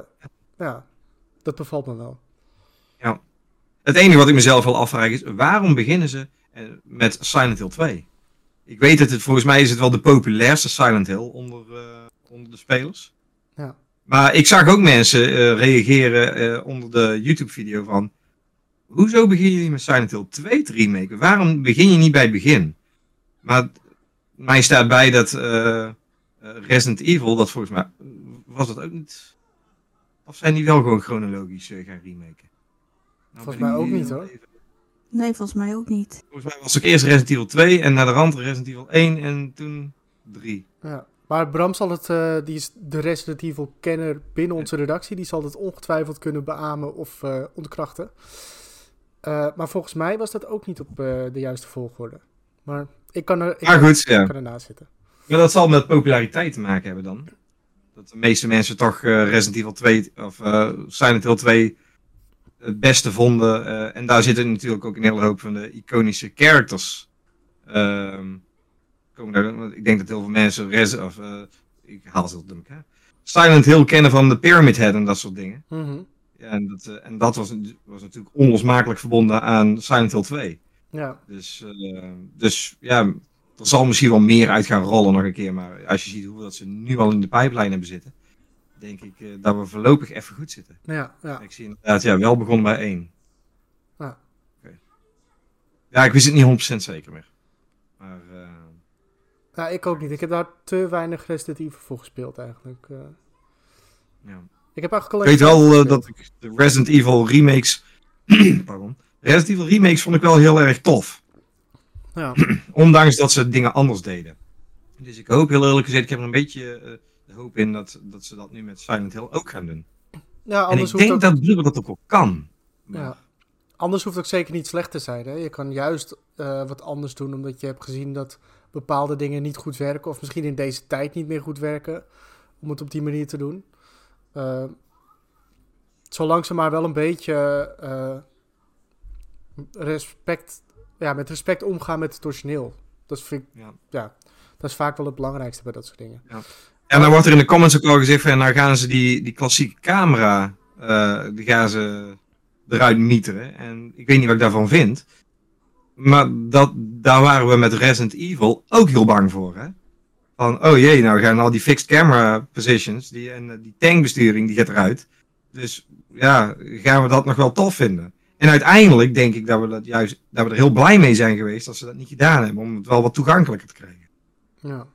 bevalt me wel. Ja. Het enige wat ik mezelf wel afvraag is, waarom beginnen ze met Silent Hill 2? Ik weet dat volgens mij is het wel de populairste Silent Hill onder de spelers. Ja. Maar ik zag ook mensen reageren onder de YouTube-video van... Hoezo beginnen jullie met Silent Hill 2 te remaken? Waarom begin je niet bij het begin? Maar mij staat bij dat Resident Evil, dat volgens mij... Was dat ook niet... Of zijn die wel gewoon chronologisch gaan remaken? Volgens mij ook niet, hoor. Nee, volgens mij ook niet. Volgens mij was het ook eerst Resident Evil 2 en naar de rand Resident Evil 1 en toen 3. Ja. Maar Bram zal het, die is de Resident Evil kenner binnen onze redactie, die zal het ongetwijfeld kunnen beamen of ontkrachten. Maar volgens mij was dat ook niet op de juiste volgorde. Maar ik kan ernaast zitten. Maar dat zal met populariteit te maken hebben dan. Dat de meeste mensen toch Resident Evil 2 of Silent Hill 2 het beste vonden. En daar zitten natuurlijk ook een hele hoop van de iconische characters. Ik denk dat heel veel mensen ik haal ze door elkaar. Silent Hill kennen van de Pyramid Head en dat soort dingen. Mm-hmm. Ja, en dat was natuurlijk onlosmakelijk verbonden aan Silent Hill 2. Ja. Dus ja, er zal misschien wel meer uit gaan rollen nog een keer. Maar als je ziet hoe dat ze nu al in de pipeline hebben zitten, denk ik dat we voorlopig even goed zitten. Ja. Ik zie inderdaad, wel begonnen bij 1. Ja. Okay. Ja, ik wist het niet 100% zeker meer. Maar... Nou, ik ook niet. Ik heb daar te weinig Resident Evil voor gespeeld eigenlijk. Ja. Ik heb eigenlijk alleen... Ik weet wel dat ik de Resident Evil remakes... Pardon. Resident Evil remakes vond ik wel heel erg tof. Ja. Ondanks dat ze dingen anders deden. Dus ik hoop heel eerlijk gezegd, ik heb er een beetje de hoop in dat ze dat nu met Silent Hill ook gaan doen. Ja, en ik denk dat Bloober dat ook wel kan. Maar... Ja. Anders hoeft het ook zeker niet slecht te zijn. Hè? Je kan juist wat anders doen omdat je hebt gezien dat bepaalde dingen niet goed werken. Of misschien in deze tijd niet meer goed werken. Om het op die manier te doen. Zolang ze maar wel een beetje met respect omgaan met het origineel. Dat vind ik, Ja. dat is vaak wel het belangrijkste bij dat soort dingen. Ja. En dan wordt er in de comments ook al gezegd van, nou gaan ze die klassieke camera, die gaan ze eruit mieteren. En ik weet niet wat ik daarvan vind. Maar daar waren we met Resident Evil ook heel bang voor, hè. Van, oh jee, nou gaan al die fixed camera positions, die tankbesturing, die gaat eruit. Dus ja, gaan we dat nog wel tof vinden. En uiteindelijk denk ik dat we er heel blij mee zijn geweest dat ze dat niet gedaan hebben, om het wel wat toegankelijker te krijgen. Ja.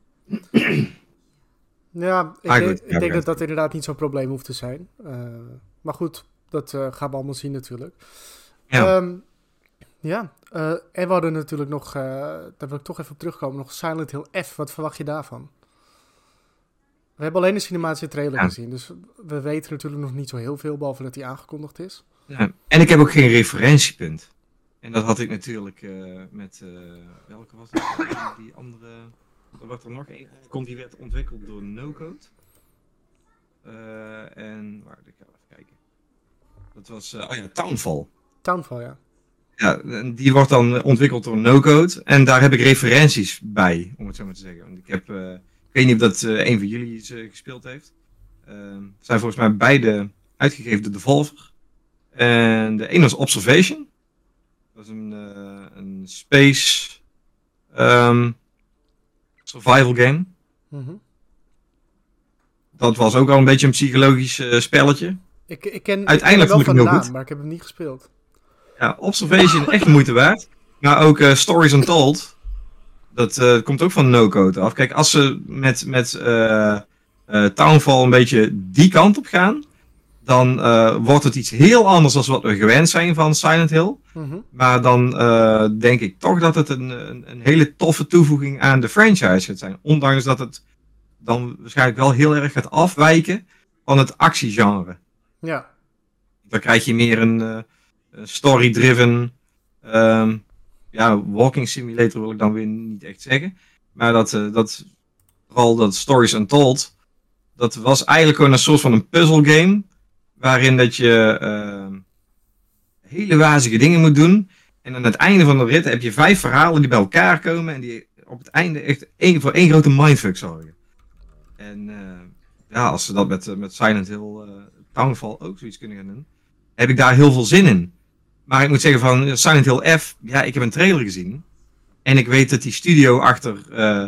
Ja, ik denk dat dat inderdaad niet zo'n probleem hoeft te zijn. Maar goed, dat gaan we allemaal zien natuurlijk. Ja. En we hadden natuurlijk nog, daar wil ik toch even op terugkomen, nog Silent Hill F. Wat verwacht je daarvan? We hebben alleen de cinematische trailer gezien, dus we weten natuurlijk nog niet zo heel veel, behalve dat die aangekondigd is. Ja. En ik heb ook geen referentiepunt. En dat had ik natuurlijk met, welke was het? Die andere, er wordt er nog één. Die werd ontwikkeld door NoCode. En, waar, ik ga even kijken. Dat was, Townfall. Townfall, ja. Ja, die wordt dan ontwikkeld door NoCode. En daar heb ik referenties bij, om het zo maar te zeggen. Want ik weet niet of dat een van jullie gespeeld heeft. Zijn volgens mij beide uitgegeven door Devolver. En de ene was Observation. Dat is een space survival game. Mm-hmm. Dat was ook al een beetje een psychologisch spelletje. Ik ken Uiteindelijk wel vond ik van hem de heel naam, goed. maar ik heb hem niet gespeeld. Ja, Observation echt de moeite waard. Maar ook Stories Untold. Dat komt ook van NoCode af. Kijk, als ze met Townfall een beetje die kant op gaan, dan wordt het iets heel anders dan wat we gewend zijn van Silent Hill. Mm-hmm. Maar dan denk ik toch dat het een hele toffe toevoeging aan de franchise gaat zijn. Ondanks dat het dan waarschijnlijk wel heel erg gaat afwijken van het actiegenre. Ja. Dan krijg je meer een story-driven walking simulator, wil ik dan weer niet echt zeggen. Maar vooral dat Stories Untold, dat was eigenlijk gewoon een soort van een puzzelgame, waarin dat je hele wazige dingen moet doen. En aan het einde van de rit heb je 5 verhalen die bij elkaar komen en die op het einde echt voor één grote mindfuck zorgen. En als ze dat met Silent Hill Townfall ook zoiets kunnen gaan doen, heb ik daar heel veel zin in. Maar ik moet zeggen van Silent Hill F, ja, ik heb een trailer gezien. En ik weet dat die studio achter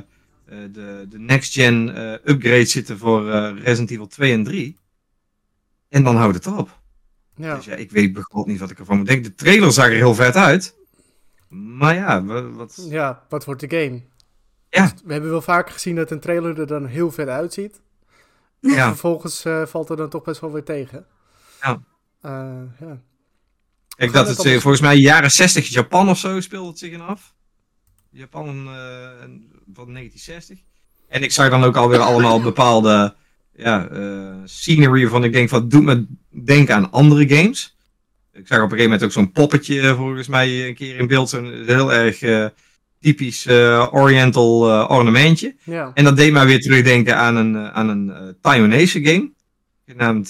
de next-gen upgrades zitten voor Resident Evil 2 en 3. En dan houdt het op. Ja. Dus ja, ik weet bijvoorbeeld niet wat ik ervan moet denken. De trailer zag er heel vet uit. Maar ja, wat... Ja, wat wordt de game? Ja. We hebben wel vaker gezien dat een trailer er dan heel vet uitziet. Ja. Vervolgens valt er dan toch best wel weer tegen. Ja. Ja. Kijk, dat het volgens mij jaren 60 Japan of zo speelde het zich in af. Japan van 1960. En ik zag dan ook alweer allemaal bepaalde scenery waarvan ik denk van, doet me denken aan andere games. Ik zag op een gegeven moment ook zo'n poppetje volgens mij een keer in beeld. Zo'n heel erg typisch Oriental ornamentje. Ja. En dat deed mij weer terugdenken aan een Taiwanese game. Genaamd,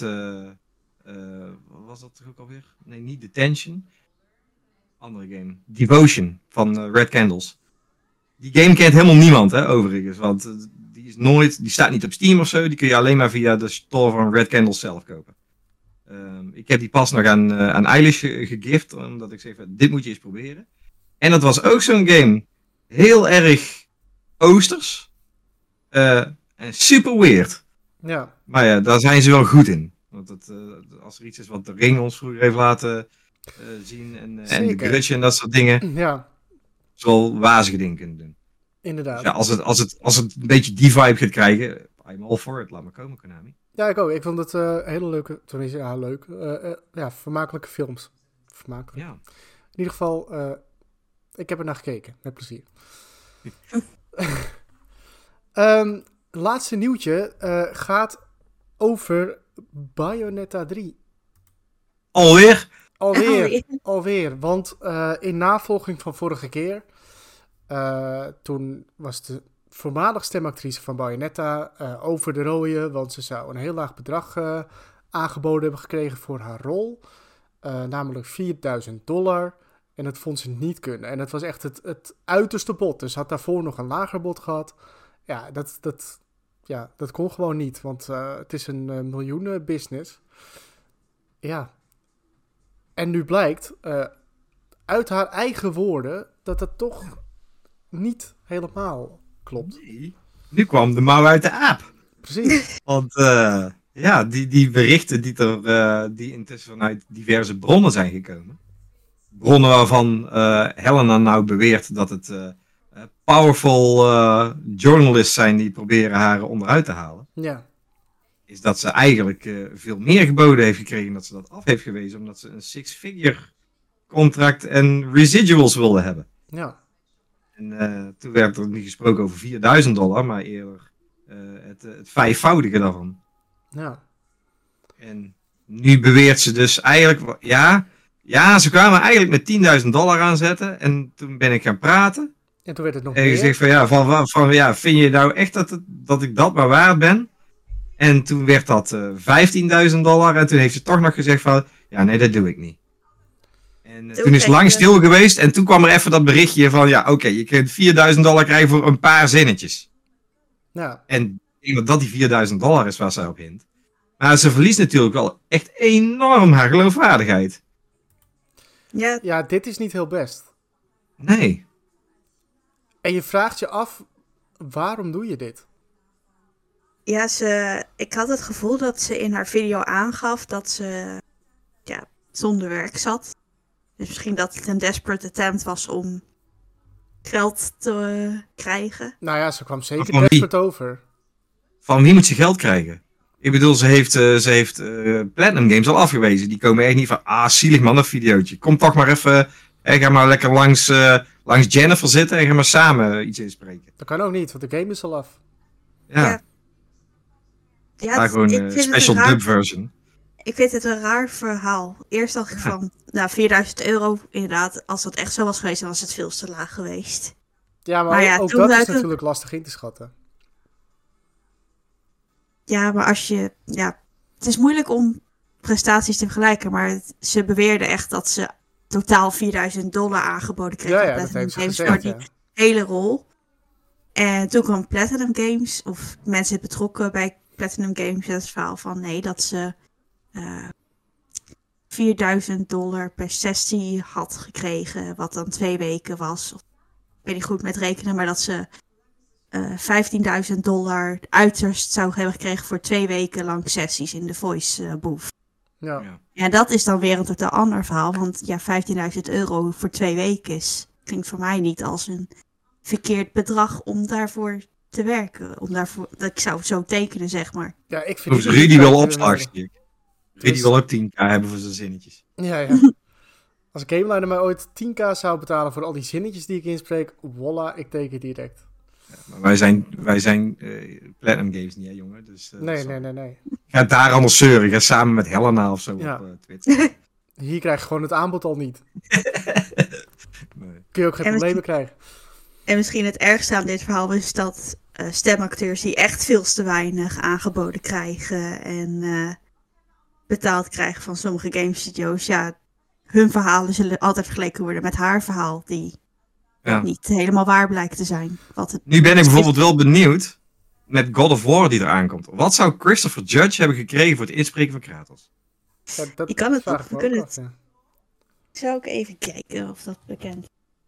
wat was dat toch ook alweer? Nee, niet Detention. Andere game. Devotion van Red Candles. Die game kent helemaal niemand, hè, overigens. Want die staat niet op Steam of zo. Die kun je alleen maar via de store van Red Candles zelf kopen. Ik heb die pas nog aan Eilish gegift, omdat ik zeg, dit moet je eens proberen. En dat was ook zo'n game. Heel erg oosters. En super weird. Ja. Maar ja, daar zijn ze wel goed in. Want als er iets is wat de Ring ons vroeger heeft laten zien. En de Grudge en dat soort dingen. Ja. Zo wazige dingen kunnen doen. Inderdaad. Dus ja, als het een beetje die vibe gaat krijgen. I'm all for it. Laat maar komen, Konami. Ja, ik ook. Ik vond het hele leuke, tenminste, ja, leuk. Vermakelijke films. Vermakelijk. Ja. In ieder geval, ik heb er naar gekeken. Met plezier. Laatste nieuwtje gaat over Bayonetta 3. Alweer? Alweer. Want in navolging van vorige keer, toen was de voormalig stemactrice van Bayonetta over de rooien, want ze zou een heel laag bedrag aangeboden hebben gekregen voor haar rol. Namelijk $4.000. En dat vond ze niet kunnen. En dat was echt het uiterste bod. Dus had daarvoor nog een lager bod gehad. Ja, dat kon gewoon niet. Want het is een miljoenen business. Ja. En nu blijkt, uit haar eigen woorden, dat dat toch niet helemaal klopt. Nee. Nu kwam de mouw uit de aap. Precies. Want die berichten die intussen vanuit diverse bronnen zijn gekomen. Bronnen waarvan Helena nou beweert dat het powerful journalists zijn die proberen haar onderuit te halen. Ja. Is dat ze eigenlijk veel meer geboden heeft gekregen dat ze dat af heeft gewezen. Omdat ze een six-figure contract en residuals wilde hebben. Ja. En toen werd er niet gesproken over $4.000, maar eerder het vijfvoudige daarvan. Ja. En nu beweert ze dus eigenlijk... Ja, ze kwamen eigenlijk met $10.000 aanzetten. En toen ben ik gaan praten. En toen werd het nog En je meer. zegt vind je nou echt dat ik dat maar waard ben? En toen werd dat $15.000. En toen heeft ze toch nog gezegd van... Ja, nee, dat doe ik niet. En toen is het lang stil geweest. En toen kwam er even dat berichtje van... Ja, oké, je kunt $4.000 krijgen voor een paar zinnetjes. Ja. En ik denk dat die $4.000 is waar zij op hint. Maar ze verliest natuurlijk wel echt enorm haar geloofwaardigheid. Ja, dit is niet heel best. Nee. Ja, En je vraagt je af, waarom doe je dit? ik had het gevoel dat ze in haar video aangaf dat ze zonder werk zat. Dus misschien dat het een desperate attempt was om geld te krijgen. Nou ja, ze kwam zeker Van wie? desperate over. Van wie moet ze geld krijgen? Ik bedoel, ze heeft Platinum Games al afgewezen. Die komen echt niet van, zielig man, dat videootje. Kom toch maar even, ga maar lekker langs Jennifer zitten en ga maar samen iets inspreken. Dat kan ook niet, want de game is al af. Ja, Ja, maar gewoon ik vind het special een raar- dub version. Ik vind het een raar verhaal. Eerst dacht ik van, €4.000, inderdaad. Als dat echt zo was geweest, dan was het veel te laag geweest. Ja, maar Maar ja, ook toen dat is buiten- natuurlijk lastig in te schatten. Ja, maar het is moeilijk om prestaties te vergelijken. Maar ze beweerde echt dat ze totaal $4.000 aangeboden kreeg. Ja, op dat Platinum heeft ze Games gezegd, voor die ja. hele rol. En toen kwam Platinum Games, of mensen betrokken bij Platinum Games, het verhaal van nee, dat ze $4.000 per sessie had gekregen, wat dan 2 weken was. Of, ik weet niet goed met rekenen, maar dat ze $15.000 uiterst zou hebben gekregen voor 2 weken lang sessies in de voice booth. Ja. Ja. Ja, dat is dan weer een totaal ander verhaal, want ja, €15.000 voor 2 weken klinkt voor mij niet als een verkeerd bedrag om daarvoor te werken. Dat ik zou zo tekenen, zeg maar. Ja, ik vind Hoeft het Rudy niet wel fijn opslag, te zie ik. Rudy wil ook 10k hebben voor zijn zinnetjes. Ja, ja. Als Gameliner mij ooit 10k zou betalen voor al die zinnetjes die ik inspreek, voila, ik teken direct. Maar wij zijn Platinum Games niet, hè, jongen. Dus, Nee. Ga daar anders zeuren. Ga samen met Helena of zo Ja. op Twitter. Hier krijg je gewoon het aanbod al niet. Nee. Kun je ook geen En problemen krijgen. En misschien het ergste aan dit verhaal is dat stemacteurs die echt veel te weinig aangeboden krijgen en betaald krijgen van sommige game studios, ja, hun verhalen zullen altijd vergeleken worden met haar verhaal, die Ja. niet helemaal waar blijkt te zijn. Nu ben ik bijvoorbeeld wel benieuwd met God of War die eraan komt. Wat zou Christopher Judge hebben gekregen voor het inspreken van Kratos? Ja, dat Je kan het vraag toch, ik we me kunnen ook het. af, ja. Zou ik even kijken of dat bekend is.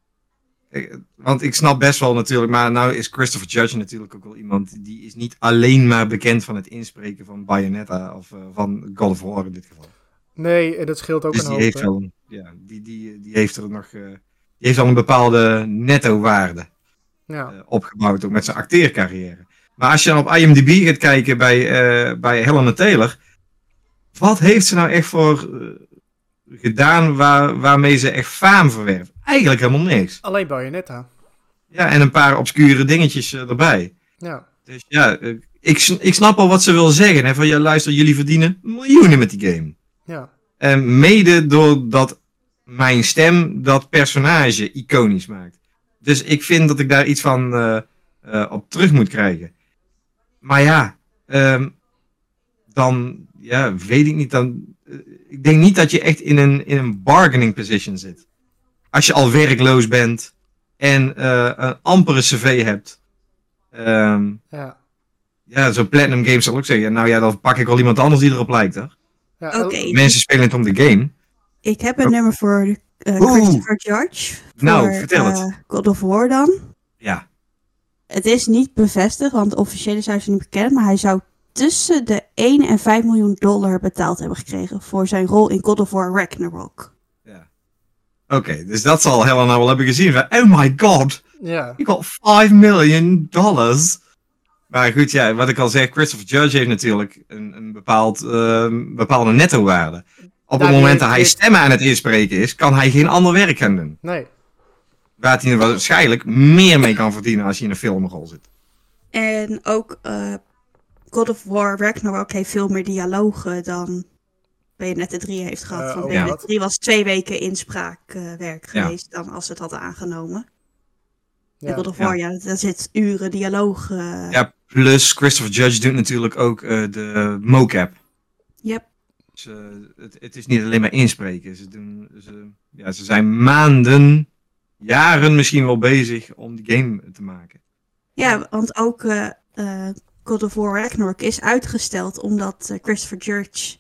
Want ik snap best wel natuurlijk, maar nou is Christopher Judge natuurlijk ook wel iemand die is niet alleen maar bekend van het inspreken van Bayonetta of van God of War in dit geval. Nee, en dat scheelt ook Dus een die hoop. heeft hè. wel een, die heeft er nog, die heeft al een bepaalde netto-waarde Ja. opgebouwd, ook met zijn acteercarrière. Maar als je dan op IMDb gaat kijken bij Helena Taylor, wat heeft ze nou echt voor gedaan waarmee ze echt faam verwerft? Eigenlijk helemaal niks. Alleen Bayonetta. Ja, en een paar obscure dingetjes erbij. Ja. Dus ja, ik snap al wat ze wil zeggen. Hè, van ja, luister, jullie verdienen miljoenen met die game. Ja. En mede doordat mijn stem dat personage iconisch maakt. Dus ik vind dat ik daar iets van op terug moet krijgen. Maar ja, dan weet ik niet. Ik denk niet dat je echt in een bargaining position zit. als je al werkloos bent en een ampere cv hebt. Ja, zo'n Platinum Games zal ook zeggen, nou ja, dan pak ik wel iemand anders die erop lijkt, hè. Ja, Oké. Mensen spelen het om de game. Ik heb een nummer voor Christopher Judge. Nou, voor, vertel het. God of War dan. Ja. Het is niet bevestigd, want officieel is hij niet bekend. Maar hij zou tussen de 1 en 5 miljoen dollar betaald hebben gekregen voor zijn rol in God of War Ragnarok. Ja. Oké, dus dat zal Helena wel hebben gezien. Van, oh my god, ja. you got $5 million. Maar goed, ja, wat ik al zeg, Christopher Judge heeft natuurlijk een bepaalde netto-waarde. Op het moment dat hij stemmen aan het inspreken is, kan hij geen ander werk gaan doen. Nee. Waar hij er waarschijnlijk meer mee kan verdienen als hij in een filmrol zit. En ook God of War Ragnarok heeft veel meer dialogen dan Bayonetta 3 heeft gehad. Want Bayonetta 3 was 2 weken inspraakwerk geweest dan als ze het hadden aangenomen. Ja. God of War, daar zit uren dialoog. Ja, plus Christopher Judge doet natuurlijk ook de mocap. Yep. Dus, het is niet alleen maar inspreken. Ze zijn maanden, jaren misschien wel bezig om die game te maken. Ja, want ook God of War Ragnarok is uitgesteld omdat Christopher Judge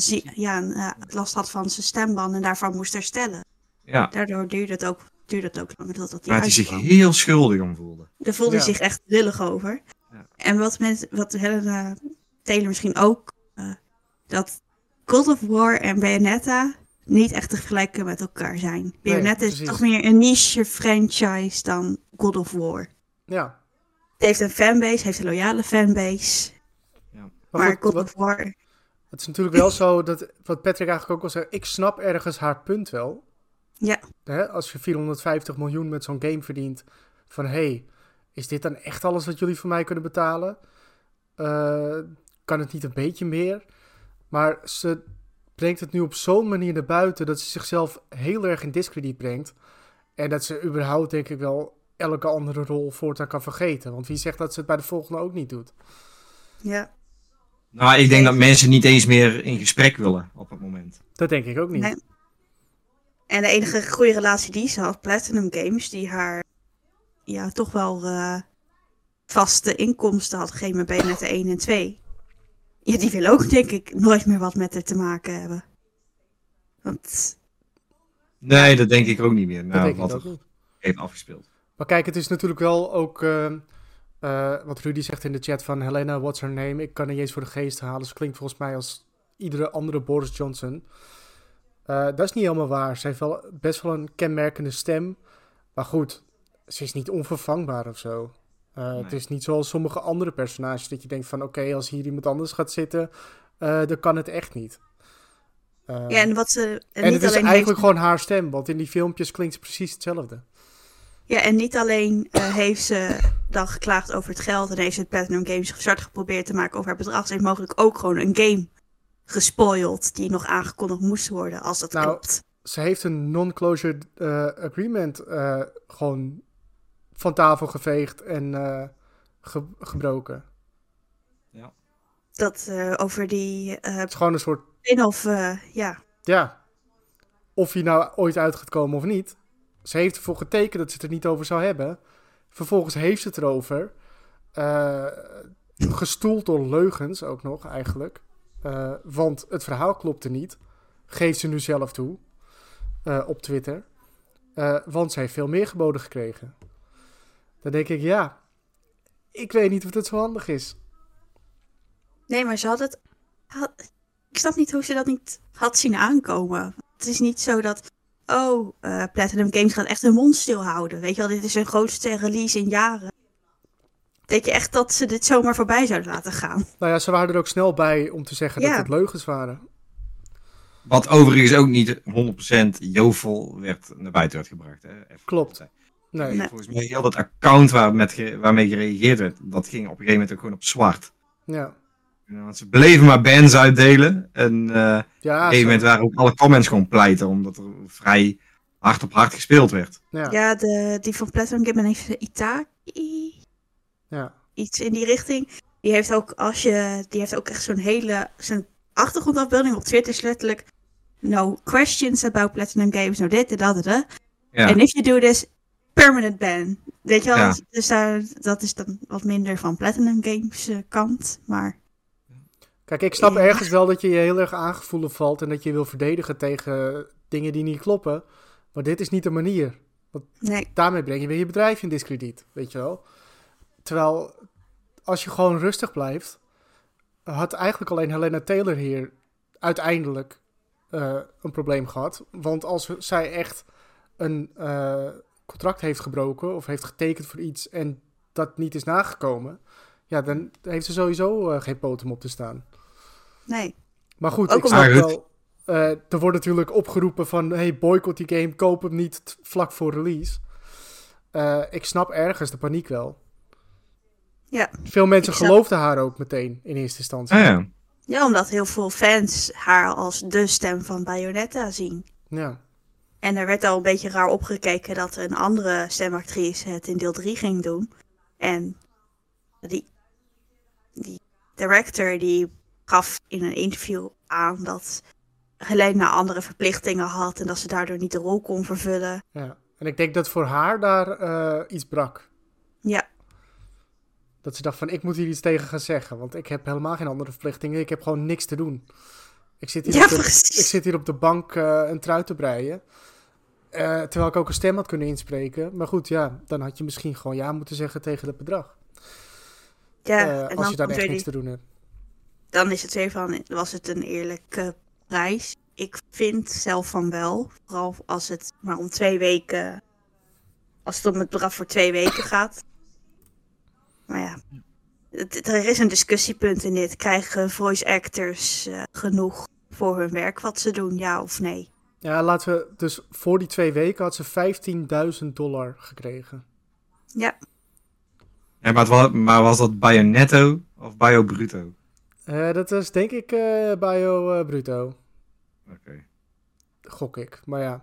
last had van zijn stemband en daarvan moest herstellen. Ja. Daardoor duurde het ook langer totdat hij waar hij zich uitkwam. heel schuldig om voelde. Daar voelde hij zich echt lullig over. Ja. En wat Helena Taylor misschien ook, dat God of War en Bayonetta niet echt te vergelijken met elkaar zijn. Bayonetta is toch meer een niche franchise dan God of War. Ja. Het heeft een fanbase, heeft een loyale fanbase. Ja. Maar God of War... Het is natuurlijk wel zo, dat wat Patrick eigenlijk ook al zei, ik snap ergens haar punt wel. Ja. Als je 450 miljoen met zo'n game verdient, van is dit dan echt alles wat jullie voor mij kunnen betalen? Kan het niet een beetje meer? Maar ze brengt het nu op zo'n manier naar buiten dat ze zichzelf heel erg in discrediet brengt. En dat ze überhaupt, denk ik wel, elke andere rol voortaan kan vergeten. Want wie zegt dat ze het bij de volgende ook niet doet? Ja. Nou, ik denk dat mensen niet eens meer in gesprek willen op het moment. Dat denk ik ook niet. Nee. En de enige goede relatie die ze had, Platinum Games, die haar toch wel vaste inkomsten had gegeven met Bayonetta 1 en 2. Ja, die wil ook, denk ik, nooit meer wat met haar te maken hebben. Want... Nee, dat denk ik ook niet meer. Nou, wat er heeft afgespeeld. Maar kijk, het is natuurlijk wel ook... wat Rudy zegt in de chat van Helena, what's her name? Ik kan niet eens voor de geest halen. Ze klinkt volgens mij als iedere andere Boris Johnson. Dat is niet helemaal waar. Ze heeft wel best wel een kenmerkende stem. Maar goed, ze is niet onvervangbaar of zo. Nee. Het is niet zoals sommige andere personages dat je denkt van oké, als hier iemand anders gaat zitten, dan kan het echt niet. en wat ze... En het is eigenlijk gewoon haar stem, want in die filmpjes klinkt ze precies hetzelfde. Ja, en niet alleen heeft ze dan geklaagd over het geld en heeft ze het Platinum Games gestart geprobeerd te maken over haar bedrag. Ze heeft mogelijk ook gewoon een game gespoild die nog aangekondigd moest worden, als dat klopt. Ze heeft een non-closure agreement gewoon van tafel geveegd en gebroken. Ja. Dat over die... het is gewoon een soort... spin-off, Ja. Of hij nou ooit uit gaat komen of niet. Ze heeft ervoor getekend dat ze het er niet over zou hebben. Vervolgens heeft ze het erover. Gestoeld door leugens ook nog eigenlijk. Want het verhaal klopte niet. Geeft ze nu zelf toe. Op Twitter. Want ze heeft veel meer geboden gekregen. Dan denk ik, ik weet niet of het zo handig is. Nee, maar ze had het... Ik snap niet hoe ze dat niet had zien aankomen. Het is niet zo dat... Platinum Games gaat echt hun mond stilhouden. Weet je wel, dit is hun grootste release in jaren. Denk je echt dat ze dit zomaar voorbij zouden laten gaan? Nou ja, ze waren er ook snel bij om te zeggen dat het leugens waren. Wat overigens ook niet 100% jovel naar buiten werd gebracht. Hè? Klopt. Nee. Volgens mij heel dat account waarmee gereageerd werd, dat ging op een gegeven moment ook gewoon op zwart. Ja. Want ze bleven maar bans uitdelen. En op een gegeven moment waren ook alle comments gewoon pleiten, omdat er vrij hard op hard gespeeld werd. Ja, die van Platinum Games heeft Itaki. Ja. Iets in die richting. Die heeft ook echt zo'n achtergrondafbeelding op Twitter is letterlijk no questions about Platinum Games, no dit en dat. Ja. En if you do this, permanent ban. Weet je wel, Ja. dus dat is dan wat minder van Platinum Games kant. Maar Kijk, ik snap Ja. ergens wel dat je heel erg aangevoelen valt en dat je wil verdedigen tegen dingen die niet kloppen. Maar dit is niet de manier. nee, Daarmee breng je weer je bedrijf in diskrediet, weet je wel. Terwijl, als je gewoon rustig blijft, had eigenlijk alleen Helena Taylor hier uiteindelijk een probleem gehad. Want als zij echt een contract heeft gebroken of heeft getekend voor iets en dat niet is nagekomen, ja, dan heeft ze sowieso geen poot om op te staan. nee. Maar goed, Ook ik omdat- snap wel. Er wordt natuurlijk opgeroepen van, hey, boycott die game, koop hem niet vlak voor release. Ik snap ergens de paniek wel. Ja. Veel mensen Ik snap- geloofden haar ook meteen in eerste instantie. Ja. Ja, omdat heel veel fans haar als de stem van Bayonetta zien. Ja. En er werd al een beetje raar opgekeken dat een andere stemactrice het in deel 3 ging doen. En die director die gaf in een interview aan dat Helena andere verplichtingen had en dat ze daardoor niet de rol kon vervullen. Ja. En ik denk dat voor haar daar iets brak. Ja, Dat ze dacht van, ik moet hier iets tegen gaan zeggen. Want ik heb helemaal geen andere verplichtingen. Ik heb gewoon niks te doen. Ik zit hier, ja op, de, precies. ik zit hier op de bank een trui te breien. Terwijl ik ook een stem had kunnen inspreken. Maar goed, ja, dan had je misschien gewoon ja moeten zeggen tegen het bedrag. Ja, Als en dan, je daar komt echt weer niks die- te doen hebt. dan is het weer van, was het een eerlijke prijs? Ik vind zelf van wel. Vooral als het maar om 2 weken, als het om het bedrag voor 2 weken gaat. Maar ja, er is een discussiepunt in dit. Krijgen voice actors genoeg voor hun werk wat ze doen, ja of nee? Ja, laten we... Dus voor die 2 weken had ze $15.000 gekregen. Ja, Ja, maar was dat Bayonetto of Bio Bruto? Dat is denk ik Bio Bruto. Oké. Gok ik. Maar ja.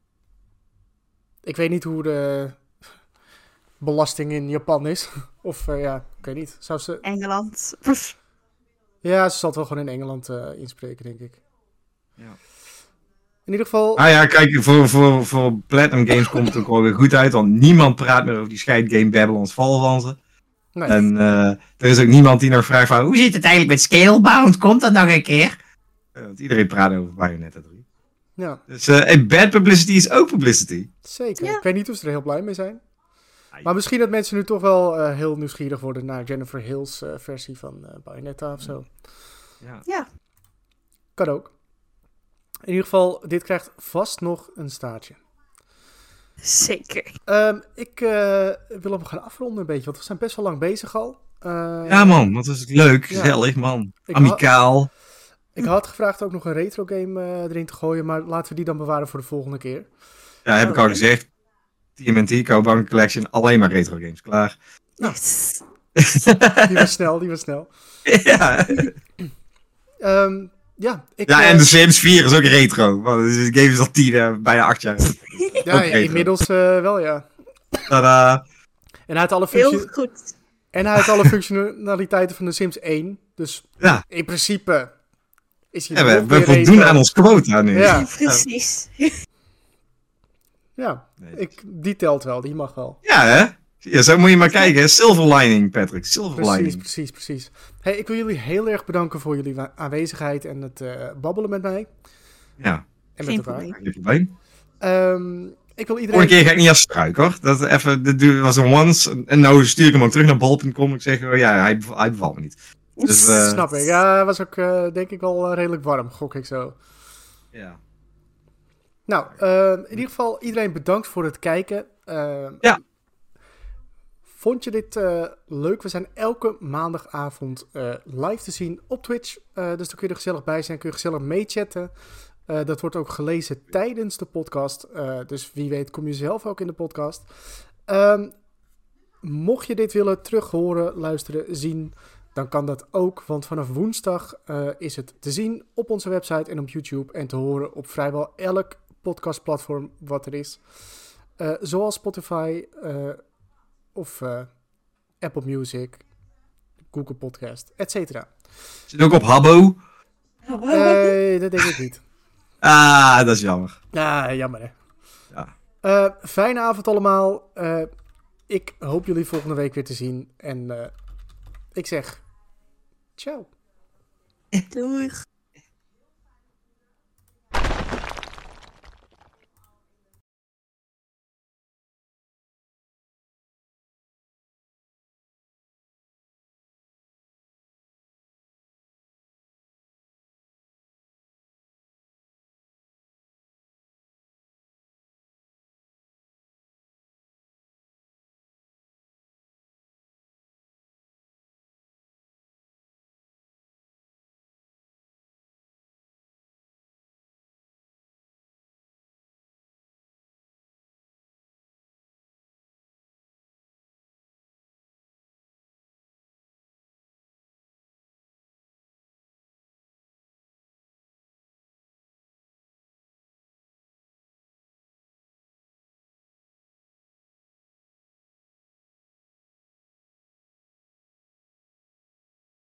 Ik weet niet hoe de belasting in Japan is. Of ja, ik weet niet. Zou ze... Engeland. Ja, ze zal het wel gewoon in Engeland inspreken, denk ik. Ja. In ieder geval... Ah ja, kijk, voor Platinum Games komt het ook wel weer goed uit, want niemand praat meer over die scheidgame Babylon's Fall van ze. Nee. En er is ook niemand die nog vraagt van, hoe zit het eigenlijk met Scalebound? Komt dat nog een keer? Want iedereen praat over Bayonetta 3. Ja, Dus bad publicity is ook publicity. zeker. Ja. Ik weet niet of ze er heel blij mee zijn. Ah, Maar misschien dat mensen nu toch wel heel nieuwsgierig worden naar Jennifer Hill's versie van Bayonetta of zo. Ja. Ja, Kan ook. In ieder geval, dit krijgt vast nog een staartje. zeker. Ik wil hem gaan afronden een beetje, want we zijn best wel lang bezig al. Ja man, dat is leuk, Ja. gezellig man. Ik Amicaal. Ik had gevraagd ook nog een retro game erin te gooien, maar laten we die dan bewaren voor de volgende keer. Ja, heb ik al gezegd. TMNT, Cowboy Collection, alleen maar retro games, klaar. Nou. Yes. Die was snel, die was snel. Ja, Ja, ik, ja, en de Sims 4 is ook retro. Want de game is al 10, bijna 8 jaar. ja, ook retro. inmiddels wel, ja. Tadaa. En hij had alle, Heel goed. functionaliteiten van de Sims 1. Dus Ja, in principe is hij ja nog we weer voldoen retro. aan ons quota nu. Ja. Precies. Ja, Nee. die telt wel, die mag wel. Ja, hè? Ja, zo moet je maar kijken. Silver lining, Patrick. Silver Precies, lining. precies. Hey, ik wil jullie heel erg bedanken voor jullie aanwezigheid en het babbelen met mij. Ja, En Geen met elkaar. probleem. geen probleem. Ik wil iedereen... Vorige keer ga ik niet als struik, hoor. Dit was een once. En nou stuur ik hem ook terug naar bol.com. Ik zeg, ja, hij bevalt me niet. Dus, Snap ik. Ja, hij was ook denk ik wel redelijk warm, gok ik zo. ja. Nou, in ieder geval iedereen bedankt voor het kijken. Ja. Vond je dit leuk? We zijn elke maandagavond live te zien op Twitch. Dus dan kun je er gezellig bij zijn, kun je gezellig meechatten. Dat wordt ook gelezen tijdens de podcast. Dus wie weet kom je zelf ook in de podcast. Mocht je dit willen terug horen, luisteren, zien, dan kan dat ook. Want vanaf woensdag is het te zien op onze website en op YouTube. En te horen op vrijwel elk podcastplatform wat er is. Zoals Spotify of Apple Music, Google Podcast, etc. Zit ook op Habbo. Dat denk ik niet. Ah, dat is jammer. Ja, jammer hè. Ja. Fijne avond allemaal. Ik hoop jullie volgende week weer te zien. En ik zeg ciao. Doeg.